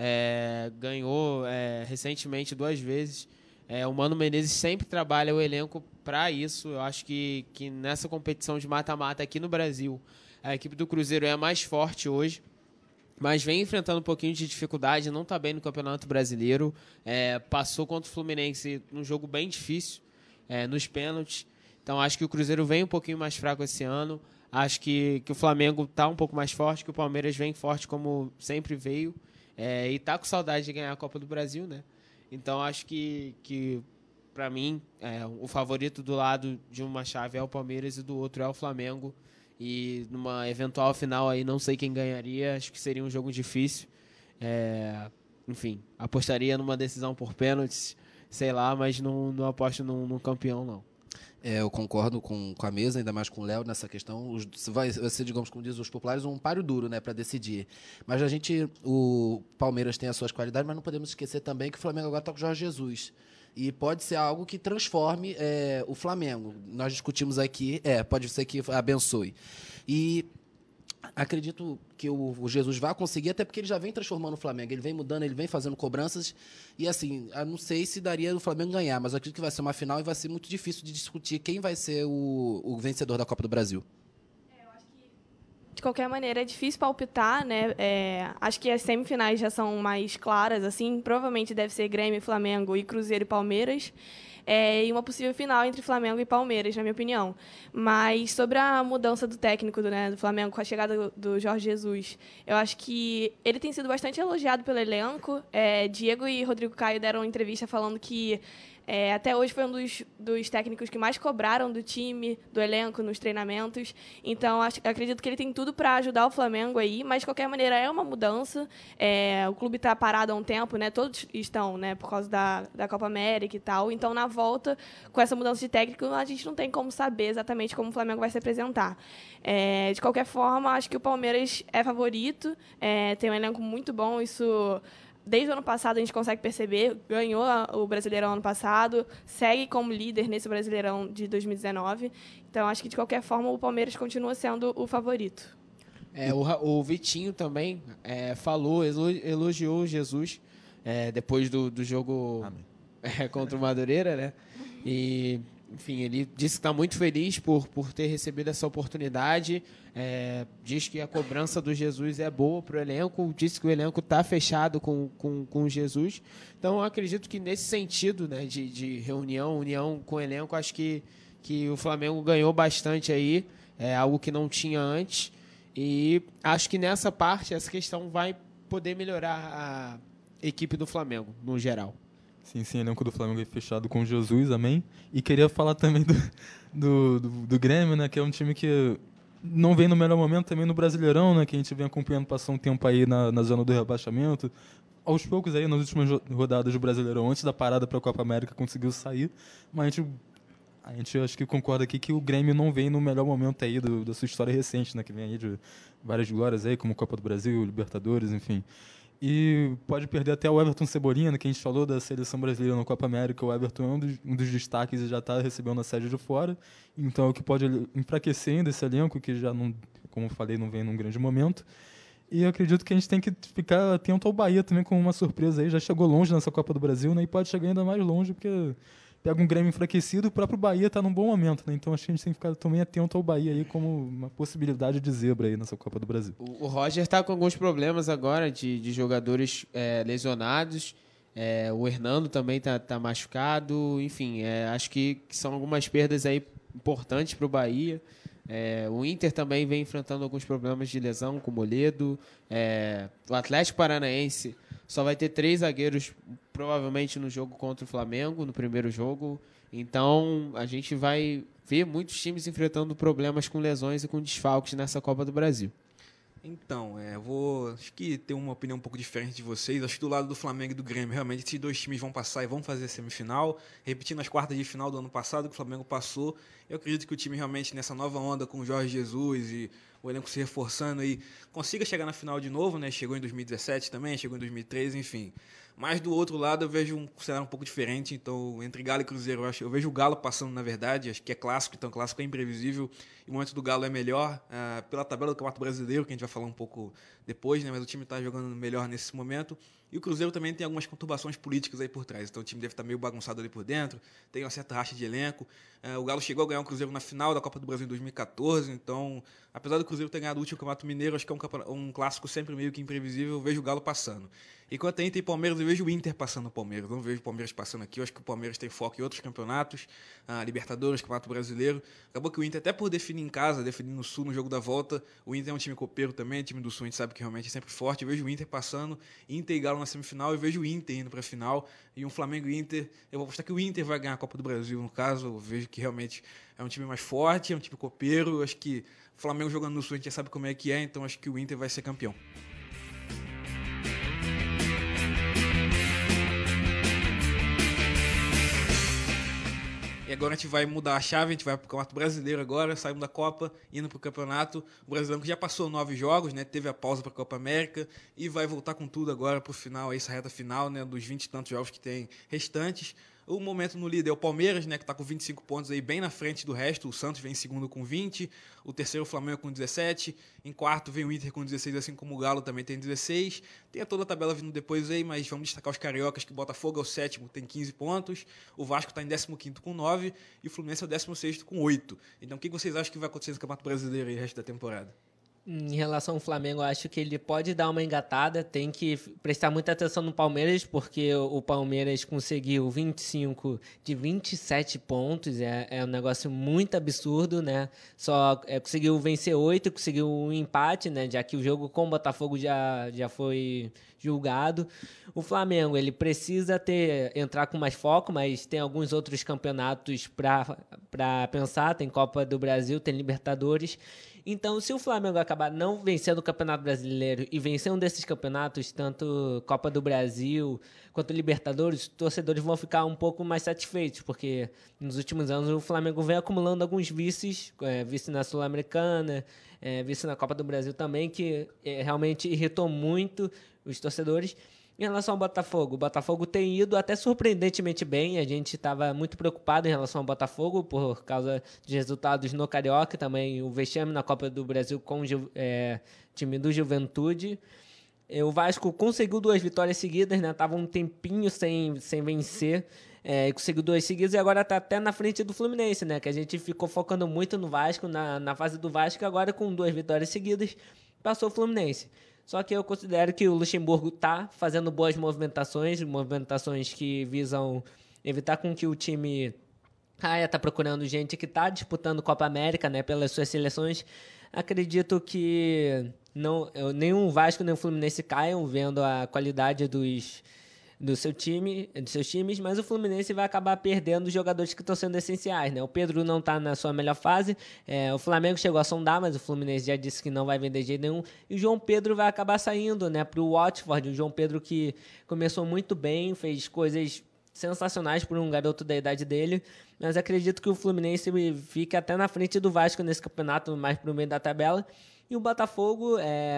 Ganhou recentemente 2 vezes. O Mano Menezes sempre trabalha o elenco para isso. Eu acho que nessa competição de mata-mata aqui no Brasil, a equipe do Cruzeiro é a mais forte hoje, mas vem enfrentando um pouquinho de dificuldade, não está bem no Campeonato Brasileiro. Passou contra o Fluminense num jogo bem difícil, nos pênaltis. Então acho que o Cruzeiro vem um pouquinho mais fraco esse ano. Acho que o Flamengo está um pouco mais forte, que o Palmeiras vem forte como sempre veio. E está com saudade de ganhar a Copa do Brasil, né? Então acho que para mim, o favorito do lado de uma chave é o Palmeiras e do outro é o Flamengo. E numa eventual final aí, não sei quem ganharia, acho que seria um jogo difícil. Enfim, apostaria numa decisão por pênaltis, sei lá, mas não aposto num campeão, não. Eu concordo com a mesa, ainda mais com o Léo nessa questão. Vai ser, digamos, como diz os populares, um páreo duro, né, para decidir. Mas o Palmeiras tem as suas qualidades, mas não podemos esquecer também que o Flamengo agora está com o Jorge Jesus. E pode ser algo que transforme o Flamengo. Nós discutimos aqui, pode ser que abençoe. E acredito que o Jesus vai conseguir, até porque ele já vem transformando o Flamengo. Ele vem mudando, ele vem fazendo cobranças. E assim, eu não sei se daria o Flamengo ganhar, mas eu acredito que vai ser uma final e vai ser muito difícil de discutir quem vai ser o vencedor da Copa do Brasil. De qualquer maneira, é difícil palpitar, né? Acho que as semifinais já são mais claras, assim. Provavelmente deve ser Grêmio, Flamengo e Cruzeiro e Palmeiras. E uma possível final entre Flamengo e Palmeiras, na minha opinião. Mas sobre a mudança do técnico do Flamengo com a chegada do Jorge Jesus, eu acho que ele tem sido bastante elogiado pelo elenco. Diego e Rodrigo Caio deram entrevista falando que até hoje foi um dos técnicos que mais cobraram do time, do elenco, nos treinamentos. Então, acredito que ele tem tudo para ajudar o Flamengo aí, mas, de qualquer maneira, é uma mudança. O clube está parado há um tempo, né? Todos estão, né? Por causa da Copa América e tal. Então, na volta, com essa mudança de técnico, a gente não tem como saber exatamente como o Flamengo vai se apresentar. De qualquer forma, acho que o Palmeiras é favorito, tem um elenco muito bom, isso... Desde o ano passado a gente consegue perceber, ganhou o Brasileirão ano passado, segue como líder nesse Brasileirão de 2019. Então, acho que, de qualquer forma, o Palmeiras continua sendo o favorito. O Vitinho também elogiou o Jesus depois do jogo contra o Madureira, né? E, enfim, ele disse que está muito feliz por ter recebido essa oportunidade. Diz que a cobrança do Jesus é boa para o elenco, disse que o elenco está fechado com o Jesus. Então, eu acredito que nesse sentido, né, de união com o elenco, acho que o Flamengo ganhou bastante aí. é algo que não tinha antes. E acho que nessa parte, essa questão vai poder melhorar a equipe do Flamengo, no geral. Sim, elenco do Flamengo é fechado com Jesus, amém. E queria falar também do Grêmio, né, que é um time que não vem no melhor momento também no Brasileirão, né, que a gente vem acompanhando, passou um tempo aí na zona do rebaixamento. Aos poucos aí, nas últimas rodadas do Brasileirão, antes da parada para a Copa América, conseguiu sair, mas a gente acho que concorda aqui que o Grêmio não vem no melhor momento aí da sua história recente, né, que vem aí de várias glórias aí, como Copa do Brasil, Libertadores, enfim. E pode perder até o Everton Cebolinha, né, que a gente falou da seleção brasileira na Copa América. O Everton é um dos destaques e já está recebendo a sede de fora. Então, o que pode enfraquecer ainda esse elenco, que já, não, como eu falei, não vem num grande momento. E eu acredito que a gente tem que ficar atento ao Bahia também como uma surpresa aí. Já chegou longe nessa Copa do Brasil, né, e pode chegar ainda mais longe, porque pega um Grêmio enfraquecido, o próprio Bahia está num bom momento, né? Então acho que a gente tem que ficar também atento ao Bahia aí como uma possibilidade de zebra aí nessa Copa do Brasil. O Roger está com alguns problemas agora de jogadores lesionados. O Hernando também tá machucado. Enfim, acho que são algumas perdas aí importantes para o Bahia. O Inter também vem enfrentando alguns problemas de lesão com o Moledo. O Atlético Paranaense só vai ter 3 zagueiros provavelmente no jogo contra o Flamengo, no primeiro jogo. Então, a gente vai ver muitos times enfrentando problemas com lesões e com desfalques nessa Copa do Brasil. Então, acho que ter uma opinião um pouco diferente de vocês. Acho que do lado do Flamengo e do Grêmio, realmente, esses 2 times vão passar e vão fazer a semifinal. Repetindo as quartas de final do ano passado, que o Flamengo passou. Eu acredito que o time realmente, nessa nova onda com o Jorge Jesus e o elenco se reforçando, e consiga chegar na final de novo, né? Chegou em 2017 também, chegou em 2013, enfim. Mas do outro lado eu vejo um cenário um pouco diferente. Então, entre Galo e Cruzeiro, eu vejo o Galo passando, na verdade. Acho que é clássico, então clássico é imprevisível. E o momento do Galo é melhor pela tabela do Campeonato Brasileiro, que a gente vai falar um pouco depois, né? Mas o time está jogando melhor nesse momento. E o Cruzeiro também tem algumas conturbações políticas aí por trás. Então o time deve estar meio bagunçado ali por dentro, tem uma certa racha de elenco. O Galo chegou a ganhar o Cruzeiro na final da Copa do Brasil em 2014. Então, apesar do Cruzeiro ter ganhado o último Campeonato Mineiro, acho que é um clássico sempre meio que imprevisível. Eu vejo o Galo passando. Enquanto a Inter e Palmeiras, eu vejo o Inter passando o Palmeiras. Não vejo o Palmeiras passando aqui. Eu acho que o Palmeiras tem foco em outros campeonatos, Libertadores, Campeonato Brasileiro. Acabou que o Inter, até por definir em casa, definir no Sul, no jogo da volta, o Inter é um time copeiro também, time do Sul, a gente sabe que realmente é sempre forte. Eu vejo o Inter passando, Inter e Galo na semifinal, eu vejo o Inter indo para a final, e um Flamengo e Inter, eu vou apostar que o Inter vai ganhar a Copa do Brasil, no caso. Eu vejo que realmente é um time mais forte, é um time copeiro. Eu acho que o Flamengo jogando no Sul, a gente já sabe como é que é, então acho que o Inter vai ser campeão. E agora a gente vai mudar a chave, a gente vai para o Campeonato Brasileiro agora, saímos da Copa, indo para o Campeonato. O Brasileiro que já passou 9 jogos, né, teve a pausa para a Copa América e vai voltar com tudo agora para o final, essa reta final, né, dos 20 e tantos jogos que tem restantes. O momento no líder é o Palmeiras, né, que está com 25 pontos aí bem na frente do resto. O Santos vem em segundo com 20, o terceiro o Flamengo com 17, em quarto vem o Inter com 16, assim como o Galo também tem 16. Tem toda a tabela vindo depois aí, mas vamos destacar os cariocas, que o Botafogo é o sétimo, tem 15 pontos, o Vasco está em 15º com 9 e o Fluminense é o 16º com 8. Então o que vocês acham que vai acontecer no Campeonato Brasileiro aí, o resto da temporada? Em relação ao Flamengo, eu acho que ele pode dar uma engatada, tem que prestar muita atenção no Palmeiras, porque o Palmeiras conseguiu 25 de 27 pontos, é um negócio muito absurdo, né? Só conseguiu vencer 8, conseguiu um empate, né? Já que o jogo com o Botafogo já foi julgado. O Flamengo, ele precisa entrar com mais foco, mas tem alguns outros campeonatos para pensar, tem Copa do Brasil, tem Libertadores. Então, se o Flamengo acabar não vencendo o Campeonato Brasileiro e vencer um desses campeonatos, tanto Copa do Brasil quanto Libertadores, os torcedores vão ficar um pouco mais satisfeitos, porque nos últimos anos o Flamengo vem acumulando alguns vices, vice na Sul-Americana, vice na Copa do Brasil também, que realmente irritou muito os torcedores. Em relação ao Botafogo, o Botafogo tem ido até surpreendentemente bem. A gente estava muito preocupado em relação ao Botafogo por causa dos resultados no Carioca, também o vexame na Copa do Brasil com o time do Juventude. O Vasco conseguiu 2 vitórias seguidas, né? Tava um tempinho sem vencer, conseguiu 2 seguidas e agora está até na frente do Fluminense, né? Que a gente ficou focando muito no Vasco, na fase do Vasco, agora com 2 vitórias seguidas passou o Fluminense. Só que eu considero que o Luxemburgo está fazendo boas movimentações que visam evitar com que o time Caia está procurando gente que está disputando Copa América, né, pelas suas seleções. Acredito que nem o Vasco nem o Fluminense caiam, vendo a qualidade dos seus times, mas o Fluminense vai acabar perdendo os jogadores que estão sendo essenciais, né? O Pedro não está na sua melhor fase, o Flamengo chegou a sondar, mas o Fluminense já disse que não vai vender de jeito nenhum, e o João Pedro vai acabar saindo, né, para o Watford. O João Pedro, que começou muito bem, fez coisas sensacionais por um garoto da idade dele, mas acredito que o Fluminense fique até na frente do Vasco nesse campeonato, mais para o meio da tabela. E o Botafogo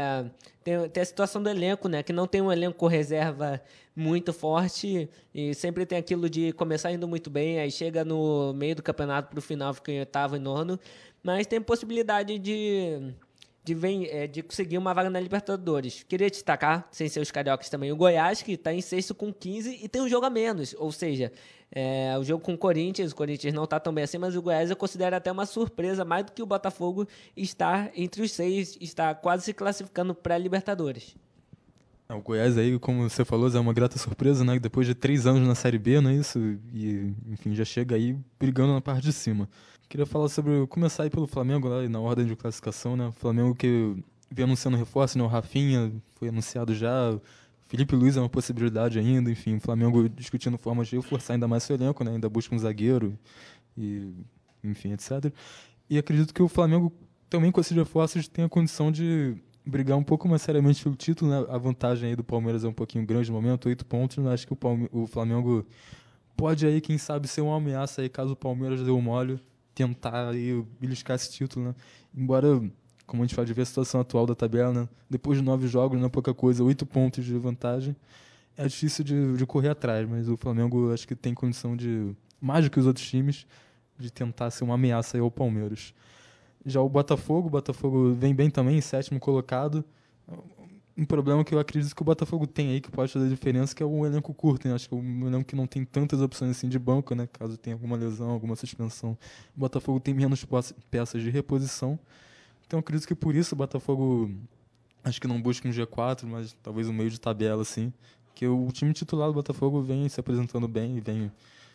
tem a situação do elenco, né? Que não tem um elenco reserva muito forte e sempre tem aquilo de começar indo muito bem, aí chega no meio do campeonato para o final, fica em oitavo e nono, mas tem possibilidade de conseguir uma vaga na Libertadores. Queria destacar, sem ser os cariocas também, o Goiás, que está em sexto com 15 e tem um jogo a menos, ou seja, o jogo com o Corinthians não está tão bem assim, mas o Goiás eu considero até uma surpresa, mais do que o Botafogo estar entre os 6, está quase se classificando para a Libertadores. O Goiás aí, como você falou, é uma grata surpresa, né? Depois de 3 anos na Série B, não é isso? E, enfim, já chega aí brigando na parte de cima. Queria falar começar aí pelo Flamengo, lá, na ordem de classificação, né? O Flamengo que vem anunciando reforço, né? O Rafinha foi anunciado já, Felipe Luiz é uma possibilidade ainda, enfim, o Flamengo discutindo formas de reforçar ainda mais seu elenco, né? Ainda busca um zagueiro, e, enfim, etc. E acredito que o Flamengo também com esses reforços tem a condição de brigar um pouco mais seriamente pelo título, né? A vantagem aí do Palmeiras é um pouquinho grande no momento, 8 pontos, mas acho que o Flamengo pode aí, quem sabe, ser uma ameaça aí caso o Palmeiras dê um mole, tentar aí beliscar esse título, né? Embora, como a gente pode ver a situação atual da tabela, né? Depois de 9 jogos, não é pouca coisa, 8 pontos de vantagem, é difícil de correr atrás, mas o Flamengo acho que tem condição de, mais do que os outros times, de tentar ser uma ameaça aí ao Palmeiras. Já o Botafogo vem bem também, em 7º colocado. Um problema que eu acredito que o Botafogo tem aí, que pode fazer diferença, que é um elenco curto, né? Acho que é um elenco que não tem tantas opções assim de banco, né? Caso tenha alguma lesão, alguma suspensão. O Botafogo tem menos peças de reposição. Então eu acredito que por isso o Botafogo, acho que não busca um G4, mas talvez um meio de tabela, assim. Que o time titular do Botafogo vem se apresentando bem e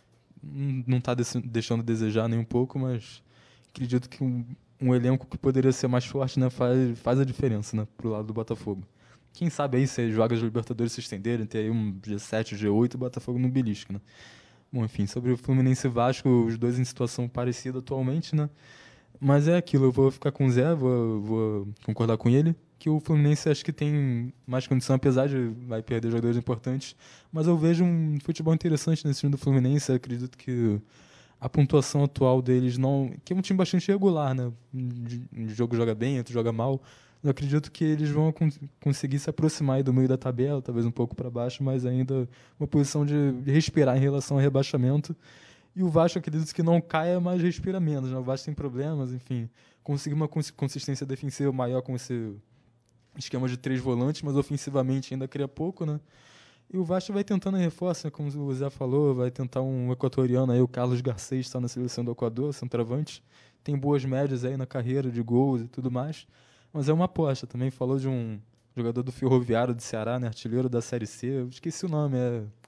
não está deixando a desejar nem um pouco, mas acredito que um elenco que poderia ser mais forte, né, faz a diferença, né, pro lado do Botafogo. Quem sabe aí se as vagas de Libertadores se estenderem, ter aí um G7, G8, o Botafogo não belisca, né? Bom, enfim, sobre o Fluminense e Vasco, os dois em situação parecida atualmente, né? Mas é aquilo, eu vou ficar com o Zé, vou concordar com ele, que o Fluminense acho que tem mais condição, apesar de vai perder jogadores importantes, mas eu vejo um futebol interessante nesse time do Fluminense, eu acredito que a pontuação atual deles que é um time bastante regular, né? Um jogo joga bem, outro joga mal. Eu acredito que eles vão conseguir se aproximar aí do meio da tabela, talvez um pouco para baixo, mas ainda uma posição de respirar em relação ao rebaixamento. E o Vasco, acredito que não caia, mas respira menos, né? O Vasco tem problemas, enfim, conseguir uma consistência defensiva maior com esse esquema de 3 volantes, mas ofensivamente ainda cria pouco, né? E o Vasco vai tentando reforço, né? Como o Zé falou, vai tentar um equatoriano aí, o Carlos Garcês está na seleção do Equador, centroavante, tem boas médias aí na carreira de gols e tudo mais, mas é uma aposta. Também falou de um jogador do Ferroviário do Ceará, né? Artilheiro da Série C, eu esqueci o nome,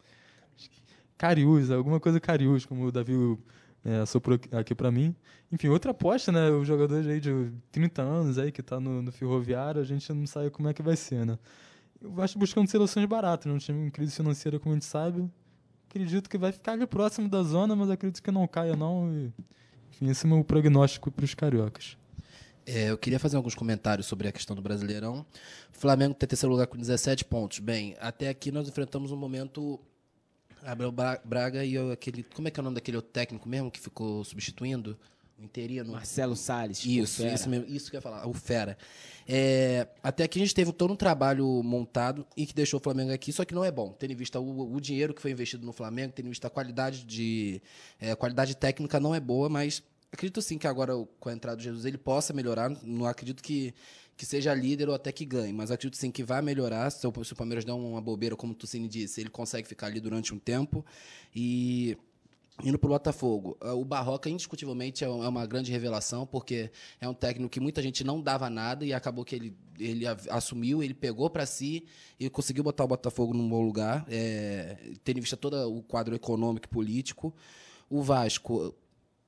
Cariús, alguma coisa Cariús, como o Davi soprou aqui para mim. Enfim, outra aposta, né? O jogador aí de 30 anos aí que está no Ferroviário, a gente não sabe como é que vai ser, né? O Vasco buscando seleções baratas, né? Um time em crise financeira, como a gente sabe. Acredito que vai ficar ali próximo da zona, mas acredito que não caia, não. E, enfim, esse é o meu prognóstico para os cariocas. Eu queria fazer alguns comentários sobre a questão do Brasileirão. O Flamengo tem terceiro lugar com 17 pontos. Bem, até aqui nós enfrentamos um momento... Abel Braga e aquele... Como é que é o nome daquele outro técnico mesmo que ficou substituindo? O interino? Marcelo Salles. Isso mesmo. Isso que eu ia falar. O Fera. Até aqui a gente teve todo um trabalho montado e que deixou o Flamengo aqui, só que não é bom. Tendo em vista o dinheiro que foi investido no Flamengo, tendo em vista a qualidade qualidade técnica não é boa, mas acredito sim que agora com a entrada do Jesus ele possa melhorar. Não acredito que seja líder ou até que ganhe, mas acredito sim que vai melhorar. Se o Palmeiras der uma bobeira, como o Tucini disse, ele consegue ficar ali durante um tempo. E indo para o Botafogo, o Barroca indiscutivelmente é uma grande revelação, porque é um técnico que muita gente não dava nada e acabou que ele assumiu, ele pegou para si e conseguiu botar o Botafogo num bom lugar, tendo em vista todo o quadro econômico e político. O Vasco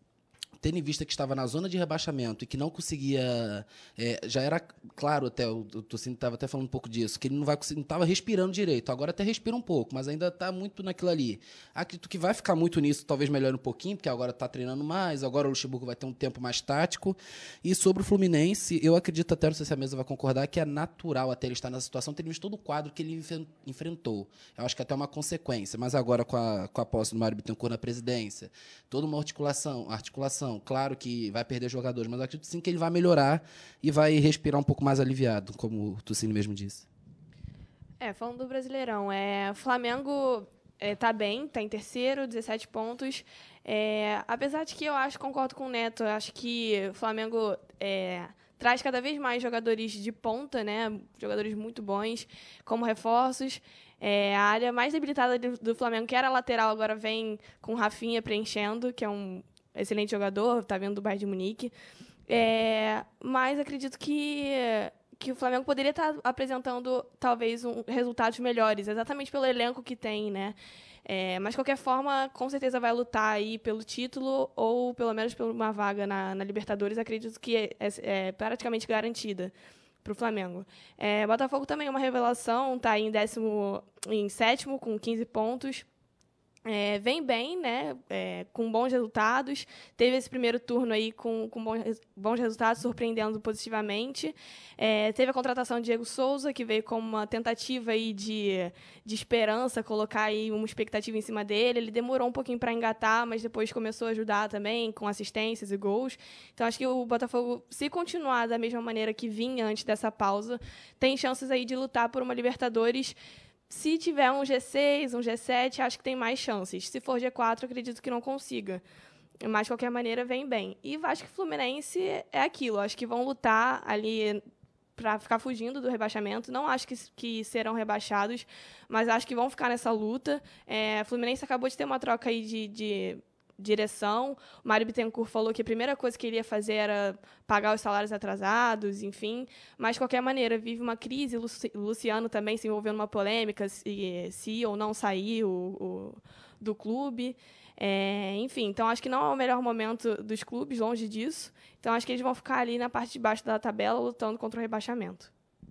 tendo em vista que estava na zona de rebaixamento e que não conseguia... já era claro até, o Tocino estava até falando um pouco disso, que ele não estava respirando direito. Agora até respira um pouco, mas ainda está muito naquilo ali. Acredito que vai ficar muito nisso, talvez melhore um pouquinho, porque agora está treinando mais, agora o Luxemburgo vai ter um tempo mais tático. E sobre o Fluminense, eu acredito até, não sei se a mesa vai concordar, que é natural até ele estar nessa situação, tendo visto todo o quadro que ele enfrentou. Eu acho que até é uma consequência, mas agora com a posse do Mário Bittencourt na presidência, toda uma articulação, claro que vai perder jogadores, mas eu acredito sim que ele vai melhorar e vai respirar um pouco mais aliviado, como o Tucini mesmo disse. Falando do Brasileirão, o Flamengo tá bem, tá em terceiro, 17 pontos. Apesar de que concordo com o Neto, eu acho que o Flamengo traz cada vez mais jogadores de ponta, né? Jogadores muito bons, como reforços. A área mais debilitada do Flamengo, que era lateral, agora vem com o Rafinha preenchendo, que é um excelente jogador, está vindo do Bayern de Munique. Mas acredito que o Flamengo poderia estar apresentando, talvez, resultados melhores, exatamente pelo elenco que tem, né? Mas, de qualquer forma, com certeza vai lutar aí pelo título ou, pelo menos, por uma vaga na Libertadores. Acredito que é praticamente garantida para o Flamengo. Botafogo também é uma revelação, está em sétimo, com 15 pontos. Vem bem, né? Com bons resultados. Teve esse primeiro turno aí com bons resultados, surpreendendo positivamente. Teve a contratação de Diego Souza, que veio como uma tentativa aí de esperança, colocar aí uma expectativa em cima dele. Ele demorou um pouquinho para engatar, mas depois começou a ajudar também, com assistências e gols. Então, acho que o Botafogo, se continuar da mesma maneira que vinha antes dessa pausa, tem chances aí de lutar por uma Libertadores. Se tiver um G6, um G7, acho que tem mais chances. Se for G4, acredito que não consiga. Mas, de qualquer maneira, vem bem. E Vasco e Fluminense é aquilo. Acho que vão lutar ali para ficar fugindo do rebaixamento. Não acho que serão rebaixados, mas acho que vão ficar nessa luta. Fluminense acabou de ter uma troca aí de direção. O Mário Bittencourt falou que a primeira coisa que ele ia fazer era pagar os salários atrasados, enfim. Mas, de qualquer maneira, vive uma crise. O Luciano também se envolveu numa polêmica se ou não sair do clube. Enfim, então acho que não é o melhor momento dos clubes, longe disso. Então acho que eles vão ficar ali na parte de baixo da tabela lutando contra o rebaixamento.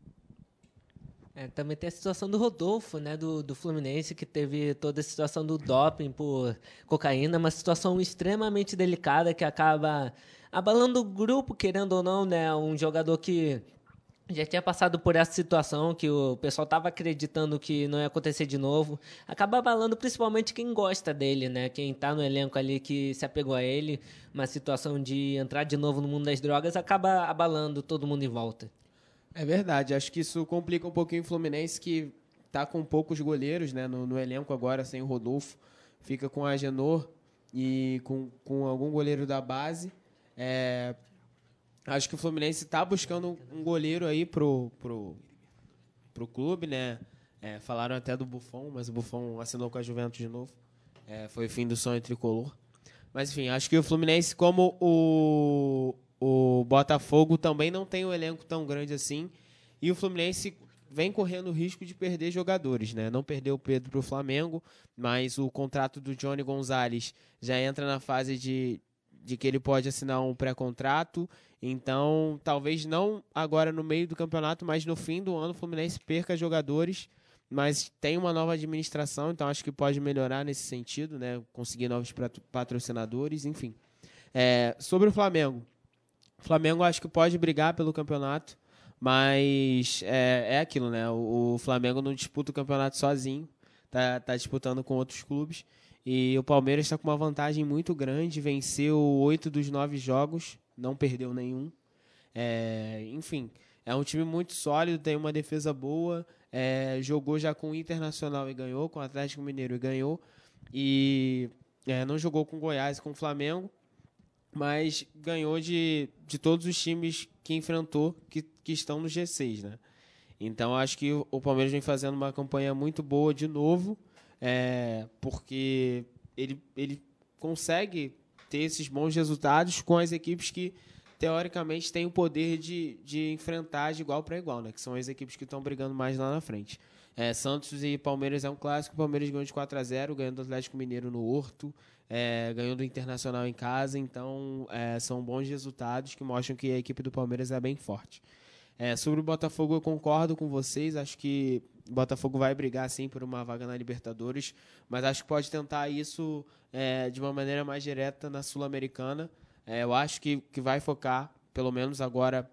Também tem a situação do Rodolfo, né, do Fluminense, que teve toda a situação do doping por cocaína, uma situação extremamente delicada que acaba abalando o grupo, querendo ou não, né, um jogador que já tinha passado por essa situação, que o pessoal estava acreditando que não ia acontecer de novo. Acaba abalando principalmente quem gosta dele, né? Quem está no elenco ali que se apegou a ele. Uma situação de entrar de novo no mundo das drogas acaba abalando todo mundo em volta. É verdade. Acho que isso complica um pouquinho o Fluminense, que está com poucos goleiros, né, no elenco agora, sem o Rodolfo. Fica com a Agenor e com algum goleiro da base. Acho que o Fluminense está buscando um goleiro aí pro clube, né? Falaram até do Buffon, mas o Buffon assinou com a Juventus de novo. Foi o fim do sonho tricolor. Mas, enfim, acho que o Fluminense, como o Botafogo, também não tem um elenco tão grande assim. E o Fluminense vem correndo o risco de perder jogadores, né? Não perdeu o Pedro para o Flamengo, mas o contrato do Johnny Gonzalez já entra na fase de que ele pode assinar um pré-contrato. Então, talvez não agora no meio do campeonato, mas no fim do ano o Fluminense perca jogadores, mas tem uma nova administração, então acho que pode melhorar nesse sentido, né? Conseguir novos patrocinadores, enfim. Sobre o Flamengo acho que pode brigar pelo campeonato, mas é aquilo, né? O Flamengo não disputa o campeonato sozinho, tá disputando com outros clubes. E o Palmeiras está com uma vantagem muito grande, venceu 8 dos 9 jogos, não perdeu nenhum. Enfim, é um time muito sólido, tem uma defesa boa, jogou já com o Internacional e ganhou, com o Atlético Mineiro e ganhou. E não jogou com o Goiás e com o Flamengo, mas ganhou de todos os times que enfrentou, que estão no G6, né? Então, acho que o Palmeiras vem fazendo uma campanha muito boa de novo, porque ele consegue ter esses bons resultados com as equipes que, teoricamente, têm o poder de enfrentar de igual para igual, né? Que são as equipes que estão brigando mais lá na frente. Santos e Palmeiras é um clássico. O Palmeiras ganhou de 4-0, ganhando do Atlético Mineiro no Horto, ganhou do Internacional em casa. Então, são bons resultados que mostram que a equipe do Palmeiras é bem forte. Sobre o Botafogo, eu concordo com vocês. Acho que o Botafogo vai brigar, sim, por uma vaga na Libertadores, mas acho que pode tentar isso de uma maneira mais direta na Sul-Americana. Eu acho que vai focar, pelo menos agora,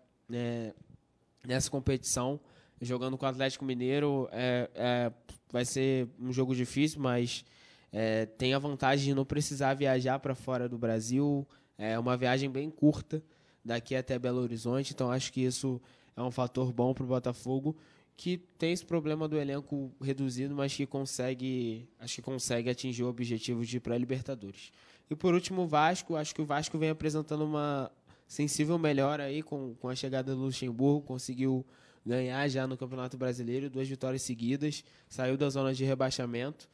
nessa competição. Jogando com o Atlético Mineiro, vai ser um jogo difícil, mas tem a vantagem de não precisar viajar para fora do Brasil. É uma viagem bem curta, daqui até Belo Horizonte, então acho que isso é um fator bom para o Botafogo, que tem esse problema do elenco reduzido, mas que consegue atingir o objetivo de ir para a Libertadores. E por último, o Vasco. Acho que o Vasco vem apresentando uma sensível melhora aí com a chegada do Luxemburgo, conseguiu ganhar já no Campeonato Brasileiro, 2 vitórias seguidas, saiu da zona de rebaixamento,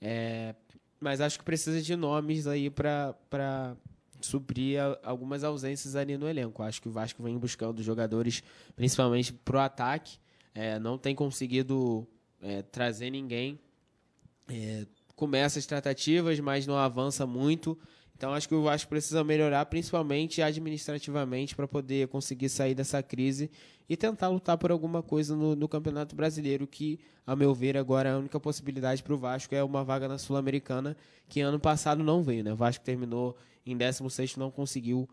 mas acho que precisa de nomes aí para suprir algumas ausências ali no elenco. Acho que o Vasco vem buscando jogadores principalmente para o ataque, não tem conseguido trazer ninguém, começa as tratativas, mas não avança muito. Então, acho que o Vasco precisa melhorar, principalmente administrativamente, para poder conseguir sair dessa crise e tentar lutar por alguma coisa no Campeonato Brasileiro, que, a meu ver, agora a única possibilidade para o Vasco é uma vaga na Sul-Americana, que ano passado não veio, né? O Vasco terminou em 16º, não conseguiu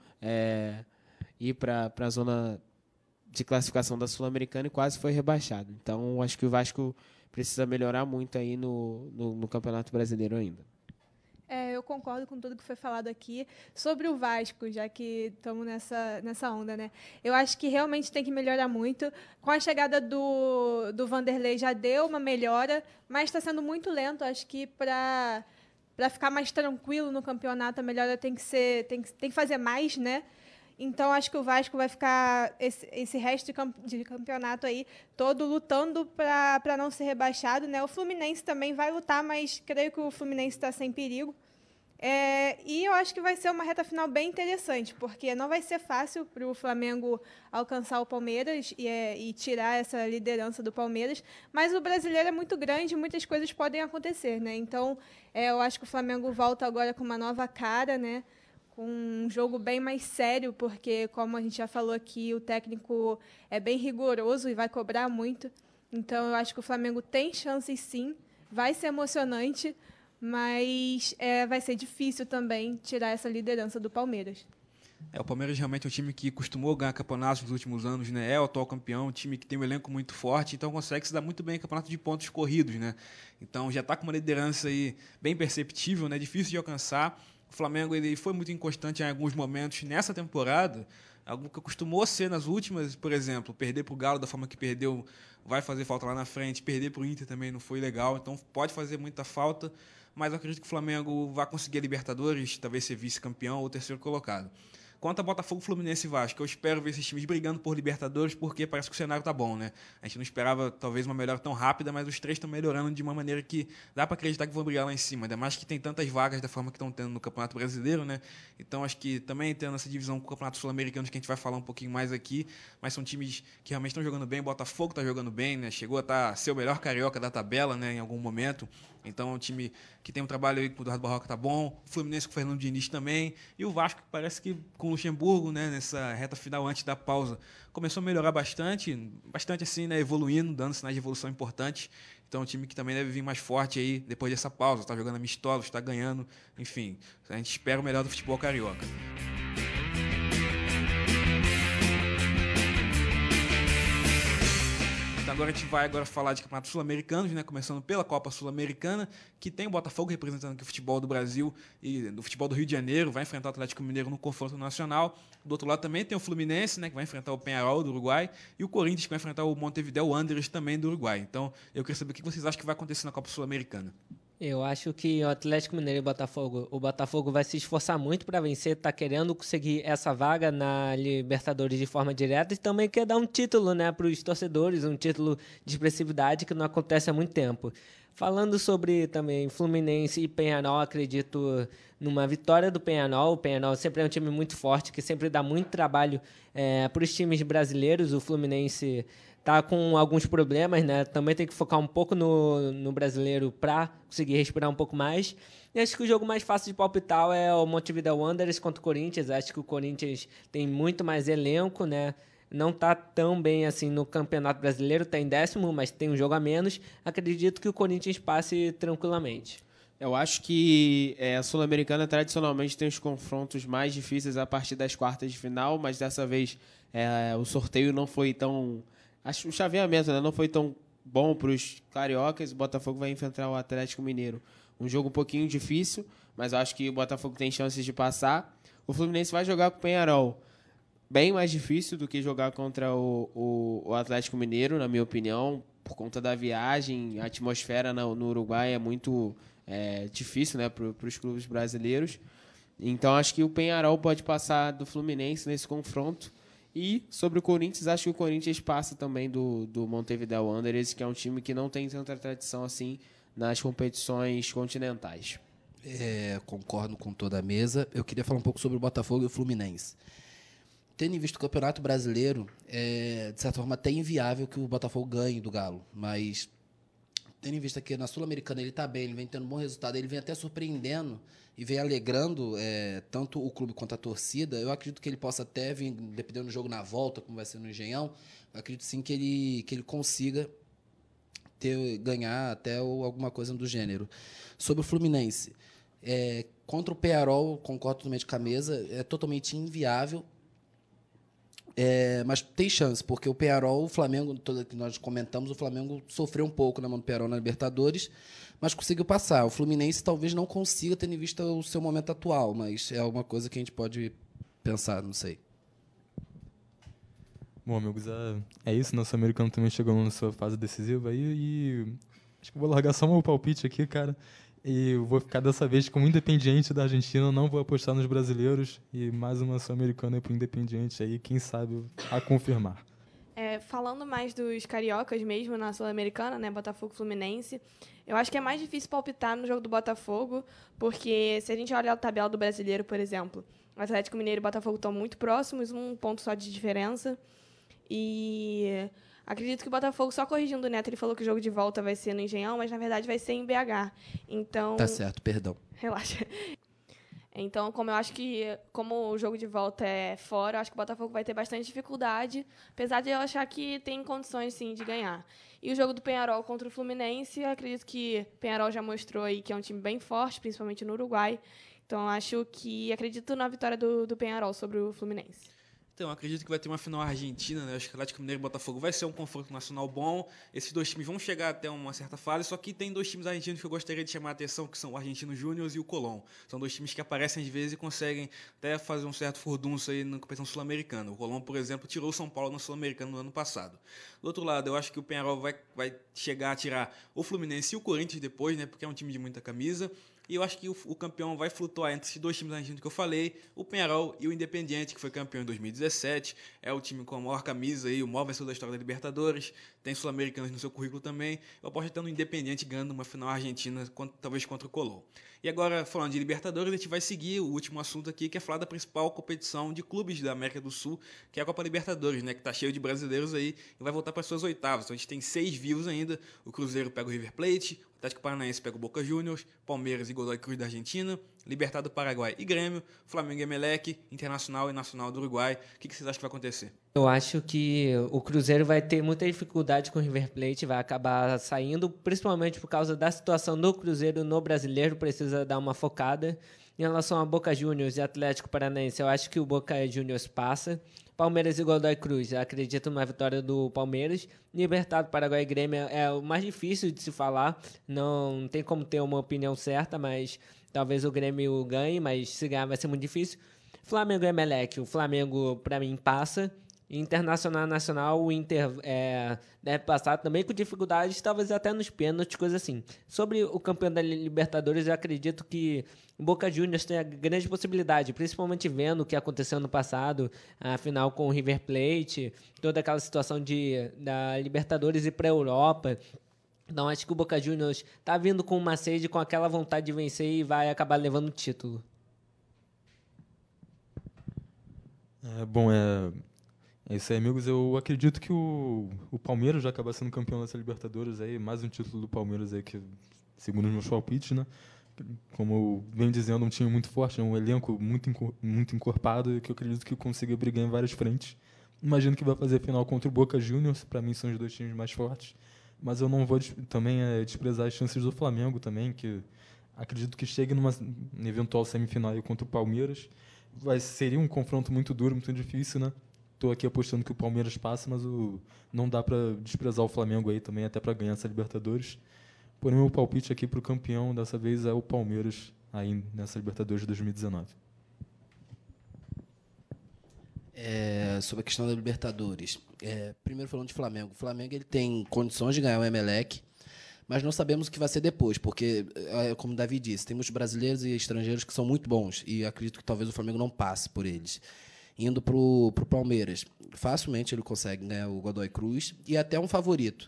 ir para a zona de classificação da Sul-Americana e quase foi rebaixado. Então, acho que o Vasco precisa melhorar muito aí no Campeonato Brasileiro ainda. Eu concordo com tudo que foi falado aqui. Sobre o Vasco, já que estamos nessa onda, né? Eu acho que realmente tem que melhorar muito. Com a chegada do Vanderlei já deu uma melhora, mas está sendo muito lento. Acho que para ficar mais tranquilo no campeonato, a melhora tem que fazer mais, né? Então, acho que o Vasco vai ficar esse resto de campeonato aí todo lutando para não ser rebaixado, né? O Fluminense também vai lutar, mas creio que o Fluminense está sem perigo. E eu acho que vai ser uma reta final bem interessante, porque não vai ser fácil para o Flamengo alcançar o Palmeiras e tirar essa liderança do Palmeiras, mas o brasileiro é muito grande, muitas coisas podem acontecer, né? Então, eu acho que o Flamengo volta agora com uma nova cara, né? Com um jogo bem mais sério, porque, como a gente já falou aqui, o técnico é bem rigoroso e vai cobrar muito. Então, eu acho que o Flamengo tem chances, sim. Vai ser emocionante, mas vai ser difícil também tirar essa liderança do Palmeiras. O Palmeiras realmente é um time que costumou ganhar campeonatos nos últimos anos, né? É o atual campeão, um time que tem um elenco muito forte, então consegue se dar muito bem em campeonato de pontos corridos, né? Então já está com uma liderança aí bem perceptível, né? Difícil de alcançar. O Flamengo ele foi muito inconstante em alguns momentos nessa temporada, algo que costumou ser nas últimas, por exemplo, perder para o Galo da forma que perdeu vai fazer falta lá na frente, perder para o Inter também não foi legal, então pode fazer muita falta, mas eu acredito que o Flamengo vai conseguir a Libertadores, talvez ser vice-campeão ou terceiro colocado. Quanto a Botafogo, Fluminense e Vasco, eu espero ver esses times brigando por Libertadores, porque parece que o cenário tá bom, né? A gente não esperava, talvez, uma melhora tão rápida, mas os três estão melhorando de uma maneira que dá para acreditar que vão brigar lá em cima. Ainda mais que tem tantas vagas da forma que estão tendo no Campeonato Brasileiro, né? Então, acho que também tendo essa divisão com o Campeonato Sul-Americano, que a gente vai falar um pouquinho mais aqui, mas são times que realmente estão jogando bem. O Botafogo está jogando bem, né? Chegou a ser o melhor carioca da tabela, né? Em algum momento. Então, é um time que tem um trabalho aí com o Eduardo Barroca, tá bom. O Fluminense com o Fernando Diniz também. E o Vasco, que parece que com o Luxemburgo, né, nessa reta final antes da pausa, começou a melhorar bastante assim, né, evoluindo, dando sinais de evolução importantes. Então, é um time que também deve vir mais forte aí depois dessa pausa. Está jogando amistosos, está ganhando. Enfim, a gente espera o melhor do futebol carioca. Agora a gente vai falar de campeonatos sul-americanos, né? Começando pela Copa Sul-Americana, que tem o Botafogo representando aqui o futebol do Brasil e do futebol do Rio de Janeiro, vai enfrentar o Atlético Mineiro no confronto nacional. Do outro lado também tem o Fluminense, né? Que vai enfrentar o Peñarol do Uruguai, e o Corinthians que vai enfrentar o Montevideo Wanderers também do Uruguai. Então, eu queria saber o que vocês acham que vai acontecer na Copa Sul-Americana. Eu acho que o Atlético Mineiro e o Botafogo vai se esforçar muito para vencer, está querendo conseguir essa vaga na Libertadores de forma direta e também quer dar um título, né, para os torcedores, um título de expressividade que não acontece há muito tempo. Falando sobre também Fluminense e Peñarol, acredito numa vitória do Peñarol. O Peñarol sempre é um time muito forte, que sempre dá muito trabalho para os times brasileiros. O Fluminense tá com alguns problemas, né? Também tem que focar um pouco no brasileiro para conseguir respirar um pouco mais. E acho que o jogo mais fácil de palpitar é o Montevideo Wanderers contra o Corinthians. Acho que o Corinthians tem muito mais elenco, né? Não está tão bem assim no Campeonato Brasileiro, está em 10º, mas tem um jogo a menos. Acredito que o Corinthians passe tranquilamente. Eu acho que a Sul-Americana tradicionalmente tem os confrontos mais difíceis a partir das quartas de final, mas dessa vez o sorteio não foi tão... Acho que o chaveamento, né, não foi tão bom para os cariocas. O Botafogo vai enfrentar o Atlético Mineiro. Um jogo um pouquinho difícil, mas eu acho que o Botafogo tem chances de passar. O Fluminense vai jogar com o Peñarol. Bem mais difícil do que jogar contra o Atlético Mineiro, na minha opinião, por conta da viagem. A atmosfera no Uruguai é muito difícil, né, para os clubes brasileiros. Então, acho que o Peñarol pode passar do Fluminense nesse confronto. E, sobre o Corinthians, acho que o Corinthians passa também do Montevideo Wanderers, que é um time que não tem tanta tradição assim nas competições continentais. Concordo com toda a mesa. Eu queria falar um pouco sobre o Botafogo e o Fluminense. Tendo em vista o Campeonato Brasileiro, de certa forma até inviável que o Botafogo ganhe do Galo, mas tendo em vista que na Sul-Americana ele está bem, ele vem tendo um bom resultado, ele vem até surpreendendo e vem alegrando tanto o clube quanto a torcida, eu acredito que ele possa até vir, dependendo do jogo na volta, como vai ser no Engenhão, eu acredito sim que ele consiga ganhar até alguma coisa do gênero. Sobre o Fluminense, contra o Peñarol, concordo totalmente com a mesa, é totalmente inviável. Mas tem chance, porque o Peñarol, o Flamengo, todo que nós comentamos, o Flamengo sofreu um pouco na mão do Peñarol na Libertadores, mas conseguiu passar. O Fluminense talvez não consiga, tendo em vista o seu momento atual, mas é alguma coisa que a gente pode pensar, não sei. Bom, amigos, é isso. Nosso americano também chegou na sua fase decisiva aí e acho que eu vou largar só meu palpite aqui, cara. E eu vou ficar dessa vez como Independiente da Argentina, não vou apostar nos brasileiros e mais uma Sul-Americana para o Independiente aí, quem sabe a confirmar. Falando mais dos cariocas mesmo na Sul-Americana, né, Botafogo e Fluminense, eu acho que é mais difícil palpitar no jogo do Botafogo, porque se a gente olhar a tabela do brasileiro, por exemplo, o Atlético Mineiro e o Botafogo estão muito próximos, 1 ponto só de diferença, e acredito que o Botafogo, só corrigindo o Neto, ele falou que o jogo de volta vai ser no Engenhão, mas na verdade vai ser em BH. Então, Tá certo, perdão. Relaxa. Então, como o jogo de volta é fora, eu acho que o Botafogo vai ter bastante dificuldade, apesar de eu achar que tem condições, sim, de ganhar. E o jogo do Peñarol contra o Fluminense, eu acredito que o Peñarol já mostrou aí que é um time bem forte, principalmente no Uruguai. Então, acredito na vitória do Peñarol sobre o Fluminense. Então, acredito que vai ter uma final argentina, né? Acho que o Atlético Mineiro e Botafogo vai ser um confronto nacional bom. Esses dois times vão chegar até uma certa fase, só que tem 2 times argentinos que eu gostaria de chamar a atenção, que são o Argentino Júnior e o Colón. São 2 times que aparecem às vezes e conseguem até fazer um certo furdunço aí na competição sul-americana. O Colón, por exemplo, tirou o São Paulo no Sul-Americano no ano passado. Do outro lado, eu acho que o Peñarol vai chegar a tirar o Fluminense e o Corinthians depois, né? Porque é um time de muita camisa. E eu acho que o campeão vai flutuar entre esses 2 times argentinos que eu falei, o Peñarol e o Independiente, que foi campeão em 2017. É o time com a maior camisa e o maior vencedor da história da Libertadores. Tem sul-americanos no seu currículo também. Eu aposto até no Independiente ganhando uma final argentina, talvez contra o Colón. E agora, falando de Libertadores, a gente vai seguir o último assunto aqui, que é falar da principal competição de clubes da América do Sul, que é a Copa Libertadores, né? Que está cheio de brasileiros aí e vai voltar para as suas oitavas. Então a gente tem 6 vivos ainda. O Cruzeiro pega o River Plate, o Atlético Paranaense pega o Boca Juniors, Palmeiras e Godoy Cruz da Argentina, Libertad do Paraguai e Grêmio, Flamengo e Emelec, Internacional e Nacional do Uruguai. O que vocês acham que vai acontecer? Eu acho que o Cruzeiro vai ter muita dificuldade com o River Plate, vai acabar saindo, principalmente por causa da situação do Cruzeiro no Brasileiro, precisa dar uma focada. Em relação a Boca Juniors e Atlético Paranaense, eu acho que o Boca Juniors passa. Palmeiras e Godoy Cruz, eu acredito numa vitória do Palmeiras. Libertad, Paraguai e Grêmio é o mais difícil de se falar, não tem como ter uma opinião certa, mas talvez o Grêmio ganhe, mas se ganhar vai ser muito difícil. Flamengo e Emelec, o Flamengo para mim passa. Internacional Nacional, o Inter deve passar também com dificuldades, talvez até nos pênaltis, coisa assim. Sobre o campeão da Libertadores, eu acredito que o Boca Juniors tem a grande possibilidade, principalmente vendo o que aconteceu no passado, a final com o River Plate, toda aquela situação da Libertadores ir para a Europa. Então acho que o Boca Juniors está vindo com uma sede, com aquela vontade de vencer e vai acabar levando o título. É isso aí, amigos. Eu acredito que o Palmeiras já acaba sendo campeão dessa Libertadores aí, mais um título do Palmeiras aí que, segundo os meus palpites, né? Como eu venho dizendo, um time muito forte, um elenco muito encorpado, que eu acredito que consiga brigar em várias frentes. Imagino que vai fazer final contra o Boca Juniors, para mim são os dois times mais fortes, mas eu não vou também desprezar as chances do Flamengo também, que acredito que chegue numa eventual semifinal aí contra o Palmeiras. Seria um confronto muito duro, muito difícil, né? Estou aqui apostando que o Palmeiras passa, mas não dá para desprezar o Flamengo aí também, até para ganhar essa Libertadores. Porém, o palpite aqui para o campeão dessa vez é o Palmeiras aí nessa Libertadores de 2019. Sobre a questão da Libertadores. Primeiro falando de Flamengo. O Flamengo ele tem condições de ganhar o Emelec, mas não sabemos o que vai ser depois, porque, como o Davi disse, temos brasileiros e estrangeiros que são muito bons, e acredito que talvez o Flamengo não passe por eles. Indo para o Palmeiras, facilmente ele consegue, né, o Godoy Cruz, e até um favorito.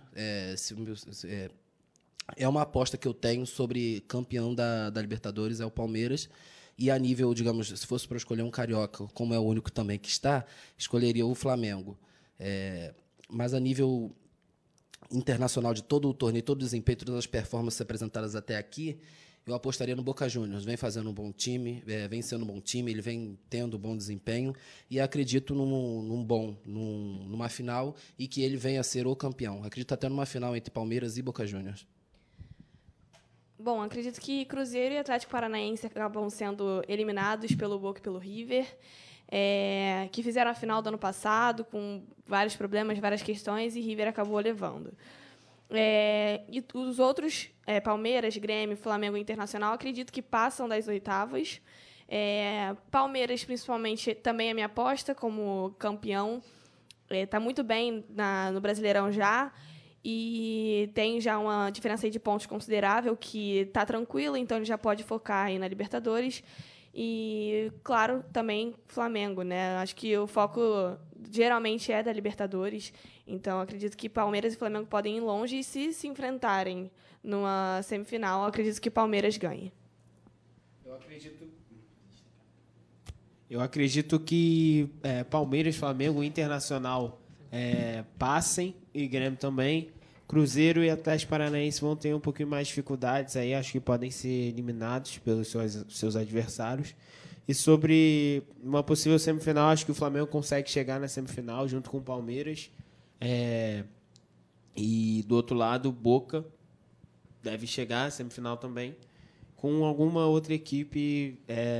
É uma aposta que eu tenho sobre campeão da Libertadores, é o Palmeiras, e a nível, digamos, se fosse para escolher um carioca, como é o único também que está, escolheria o Flamengo. Mas a nível internacional de todo o torneio, todo o desempenho, todas as performances apresentadas até aqui, eu apostaria no Boca Juniors. Vem fazendo um bom time, vem sendo um bom time, ele vem tendo bom desempenho e acredito numa final e que ele venha a ser o campeão. Acredito até numa final entre Palmeiras e Boca Juniors. Bom, acredito que Cruzeiro e Atlético Paranaense acabam sendo eliminados pelo Boca e pelo River, que fizeram a final do ano passado com vários problemas, várias questões, e River acabou levando. E os outros, Palmeiras, Grêmio, Flamengo e Internacional, acredito que passam das oitavas. Palmeiras, principalmente, também é minha aposta como campeão. Está muito bem no Brasileirão já. E tem já uma diferença aí de pontos considerável, que está tranquila, então ele já pode focar aí na Libertadores. E, claro, também Flamengo, né? Acho que o foco geralmente é da Libertadores. Então, acredito que Palmeiras e Flamengo podem ir longe e, se enfrentarem numa semifinal, acredito que Palmeiras ganhe. Eu acredito que Palmeiras, Flamengo e Internacional passem, e Grêmio também. Cruzeiro e Atlético Paranaense vão ter um pouquinho mais de dificuldades aí, acho que podem ser eliminados pelos seus adversários. E sobre uma possível semifinal, acho que o Flamengo consegue chegar na semifinal junto com o Palmeiras. E do outro lado, o Boca deve chegar à semifinal também, com alguma outra equipe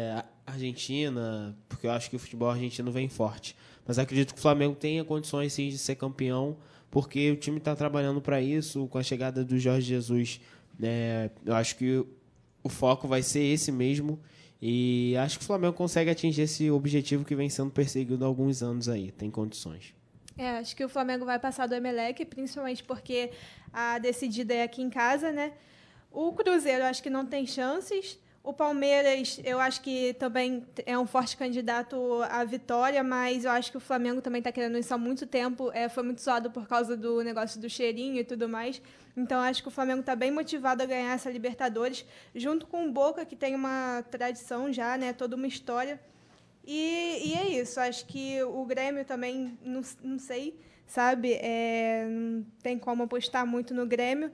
argentina, porque eu acho que o futebol argentino vem forte. Mas acredito que o Flamengo tenha condições sim de ser campeão, porque o time está trabalhando para isso. Com a chegada do Jorge Jesus, eu acho que o foco vai ser esse mesmo, e acho que o Flamengo consegue atingir esse objetivo que vem sendo perseguido há alguns anos aí, tem condições. Acho que o Flamengo vai passar do Emelec, principalmente porque a decidida é aqui em casa, né? O Cruzeiro, acho que não tem chances. O Palmeiras, eu acho que também é um forte candidato à vitória, mas eu acho que o Flamengo também está querendo isso há muito tempo. Foi muito zoado por causa do negócio do cheirinho e tudo mais. Então, acho que o Flamengo está bem motivado a ganhar essa Libertadores, junto com o Boca, que tem uma tradição já, né? Toda uma história. E é isso. Acho que o Grêmio também, não sei, sabe? Não tem como apostar muito no Grêmio,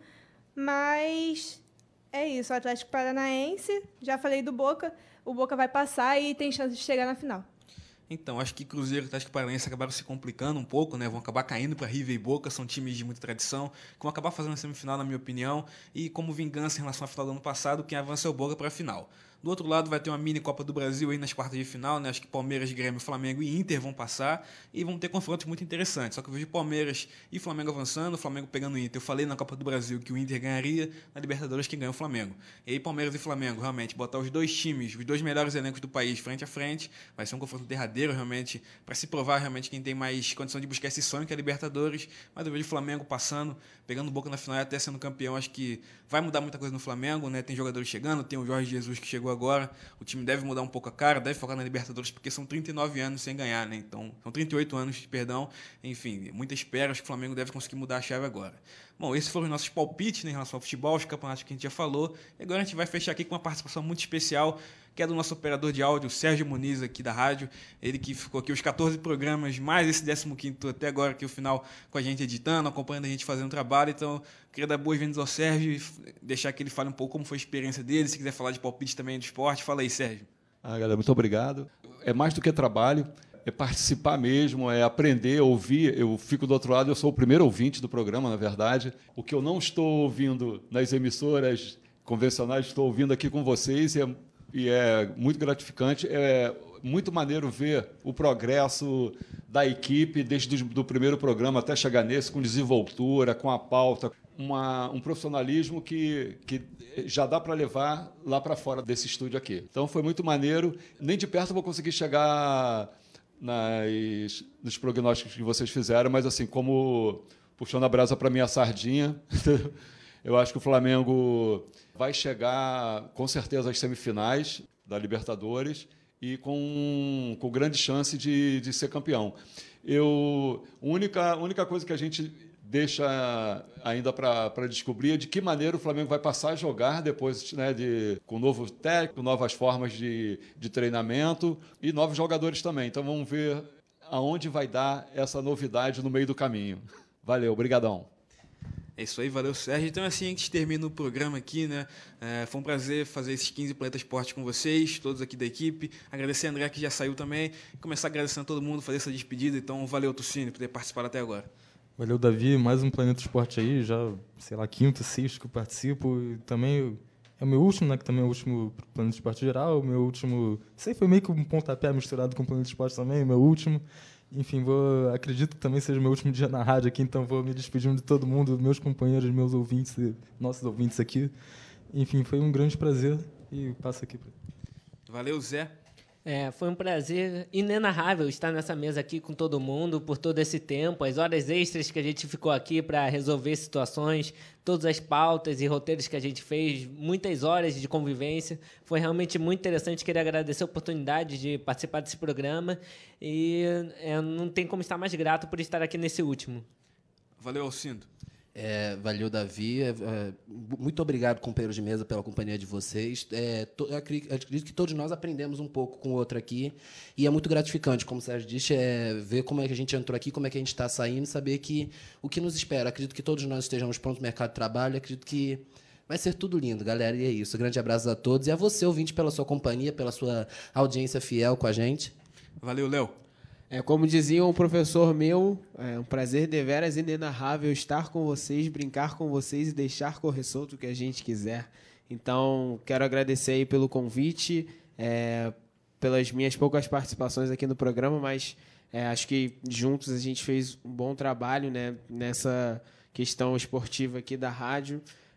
mas... É isso, o Atlético Paranaense, já falei do Boca, o Boca vai passar e tem chance de chegar na final. Então, acho que Cruzeiro e Atlético Paranaense acabaram se complicando um pouco, né? Vão acabar caindo para River e Boca, são times de muita tradição, que vão acabar fazendo a semifinal, na minha opinião, e como vingança em relação à final do ano passado, quem avança é o Boca para a final. Do outro lado vai ter uma mini Copa do Brasil aí nas quartas de final, né? Acho que Palmeiras, Grêmio, Flamengo e Inter vão passar e vão ter confrontos muito interessantes. Só que eu vejo Palmeiras e Flamengo avançando, o Flamengo pegando o Inter. Eu falei na Copa do Brasil que o Inter ganharia, na Libertadores quem ganha o Flamengo. E aí Palmeiras e Flamengo, realmente, botar os dois times, os dois melhores elencos do país frente a frente, vai ser um confronto derradeiro, realmente, para se provar realmente quem tem mais condição de buscar esse sonho que é a Libertadores. Mas eu vejo o Flamengo passando, pegando Boca na final e até sendo campeão. Acho que vai mudar muita coisa no Flamengo, né? Tem jogadores chegando, tem o Jorge Jesus que chegou agora. O time deve mudar um pouco a cara, deve focar na Libertadores, porque são 39 anos sem ganhar, né? Então, são 38 anos, perdão. Enfim, muita espera, acho que o Flamengo deve conseguir mudar a chave agora. Bom, esses foram os nossos palpites, né, em relação ao futebol, os campeonatos que a gente já falou. E agora a gente vai fechar aqui com uma participação muito especial, que é do nosso operador de áudio, Sérgio Muniz, aqui da rádio. Ele que ficou aqui os 14 programas, mais esse 15º até agora, aqui o final, com a gente editando, acompanhando a gente fazendo trabalho. Então, queria dar boas-vindas ao Sérgio e deixar que ele fale um pouco como foi a experiência dele. Se quiser falar de palpite também do esporte, fala aí, Sérgio. Galera, muito obrigado. É mais do que trabalho, é participar mesmo, é aprender, ouvir. Eu fico do outro lado, eu sou o primeiro ouvinte do programa, na verdade. O que eu não estou ouvindo nas emissoras convencionais, estou ouvindo aqui com vocês e é muito gratificante. É muito maneiro ver o progresso da equipe, desde o primeiro programa até chegar nesse, com desenvoltura, com a pauta, um profissionalismo que já dá para levar lá para fora desse estúdio aqui. Então, foi muito maneiro. Nem de perto eu vou conseguir chegar nos prognósticos que vocês fizeram, mas, assim, como puxando a brasa para minha sardinha, eu acho que o Flamengo vai chegar, com certeza, às semifinais da Libertadores e com grande chance de ser campeão. A única coisa que a gente deixa ainda para descobrir é de que maneira o Flamengo vai passar a jogar depois, né, com novo técnico, novas formas de treinamento e novos jogadores também. Então vamos ver aonde vai dar essa novidade no meio do caminho. Valeu, obrigadão. É isso aí, valeu, Sérgio. Então, assim, a gente termina o programa aqui, né? Foi um prazer fazer esses 15 Planeta Esporte com vocês, todos aqui da equipe. Agradecer a André, que já saiu também. Começar agradecendo a todo mundo, fazer essa despedida. Então, valeu, Tucíni, por ter participado até agora. Valeu, Davi. Mais um Planeta Esporte aí, já, sei lá, 5º, 6º que eu participo. E também é o meu último, né? Que também é o último Planeta Esporte geral. O meu último... Sei, foi meio que um pontapé misturado com o Planeta Esporte também, o meu último. Enfim, acredito que também seja o meu último dia na rádio aqui, então vou me despedindo de todo mundo, meus companheiros, meus ouvintes, nossos ouvintes aqui. Enfim, foi um grande prazer e passo aqui. Valeu, Zé. Foi um prazer inenarrável estar nessa mesa aqui com todo mundo por todo esse tempo, as horas extras que a gente ficou aqui para resolver situações, todas as pautas e roteiros que a gente fez, muitas horas de convivência. Foi realmente muito interessante. Queria agradecer a oportunidade de participar desse programa e não tem como estar mais grato por estar aqui nesse último. Valeu, Alcindo. Valeu, Davi. Muito obrigado, companheiros de mesa, pela companhia de vocês. Eu acredito que todos nós aprendemos um pouco com o outro aqui. E é muito gratificante, como o Sérgio disse, ver como é que a gente entrou aqui, como é que a gente está saindo e saber o que nos espera. Acredito que todos nós estejamos prontos no mercado de trabalho. Acredito que vai ser tudo lindo, galera. E é isso. Grande abraço a todos. E a você, ouvinte, pela sua companhia, pela sua audiência fiel com a gente. Valeu, Léo. Como dizia um professor meu, é um prazer deveras inenarrável estar com vocês, brincar com vocês e deixar correr solto o que a gente quiser. Então, quero agradecer aí pelo convite, pelas minhas poucas participações aqui no programa, mas acho que juntos a gente fez um bom trabalho, né, nessa questão esportiva aqui da rádio.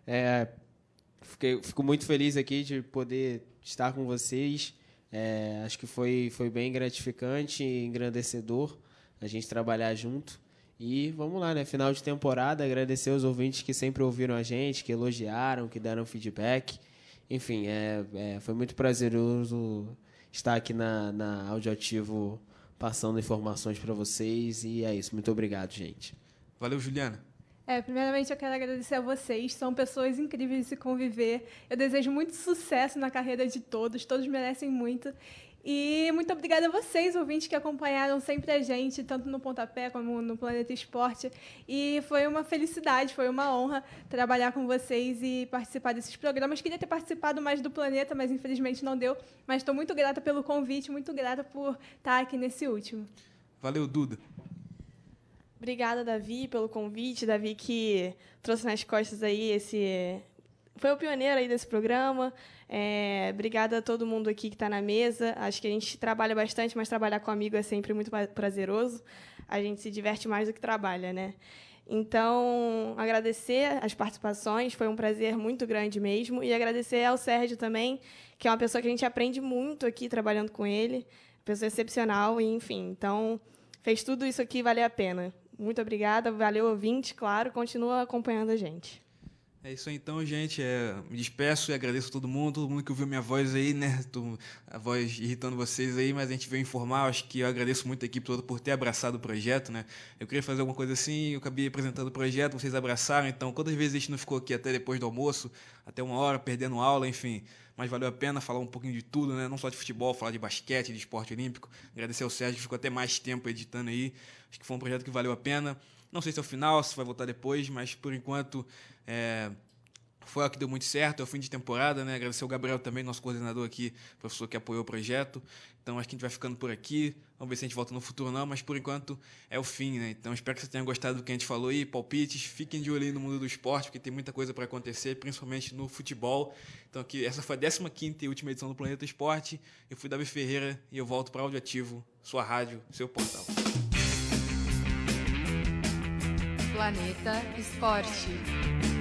Fico muito feliz aqui de poder estar com vocês. Acho que foi bem gratificante e engrandecedor a gente trabalhar junto. E vamos lá, né? Final de temporada, agradecer aos ouvintes que sempre ouviram a gente, que elogiaram, que deram feedback. Enfim, foi muito prazeroso estar aqui na Audioativo passando informações para vocês. E é isso. Muito obrigado, gente. Valeu, Juliana. Primeiramente, eu quero agradecer a vocês. São pessoas incríveis de se conviver. Eu desejo muito sucesso na carreira de todos. Todos merecem muito. E muito obrigada a vocês, ouvintes, que acompanharam sempre a gente, tanto no Pontapé como no Planeta Esporte. E foi uma felicidade, foi uma honra trabalhar com vocês e participar desses programas. Queria ter participado mais do Planeta, mas infelizmente não deu. Mas estou muito grata pelo convite, muito grata por estar aqui nesse último. Valeu, Duda. Obrigada, Davi, pelo convite. Davi que trouxe nas costas aí foi o pioneiro aí desse programa. Obrigada a todo mundo aqui que está na mesa. Acho que a gente trabalha bastante, mas trabalhar com amigo é sempre muito prazeroso. A gente se diverte mais do que trabalha, né? Então, agradecer as participações. Foi um prazer muito grande mesmo. E agradecer ao Sérgio também, que é uma pessoa que a gente aprende muito aqui trabalhando com ele. Pessoa excepcional, e enfim. Então, fez tudo isso aqui valer a pena. Muito obrigada, valeu, ouvinte, claro, continua acompanhando a gente. É isso aí então, gente. Me despeço e agradeço a todo mundo que ouviu minha voz aí, né? A voz irritando vocês aí, mas a gente veio informar. Acho que eu agradeço muito a equipe toda por ter abraçado o projeto, né? Eu queria fazer alguma coisa assim, eu acabei apresentando o projeto, vocês abraçaram. Então, quantas vezes a gente não ficou aqui até depois do almoço, até 1 hora, perdendo aula, enfim. Mas valeu a pena falar um pouquinho de tudo, né? Não só de futebol, falar de basquete, de esporte olímpico. Agradecer ao Sérgio, que ficou até mais tempo editando aí. Acho que foi um projeto que valeu a pena. Não sei se é o final, se vai voltar depois, mas por enquanto foi algo que deu muito certo, é o fim de temporada, né? Agradecer ao Gabriel também, nosso coordenador aqui, professor que apoiou o projeto. Então acho que a gente vai ficando por aqui. Vamos ver se a gente volta no futuro não, mas por enquanto é o fim, né? Então espero que vocês tenham gostado do que a gente falou aí, palpites. Fiquem de olho aí no mundo do esporte, porque tem muita coisa para acontecer, principalmente no futebol. Então aqui, essa foi a 15ª e última edição do Planeta Esporte. Eu fui Davi Ferreira e eu volto para Áudio Ativo, sua rádio, seu portal. Planeta Esporte.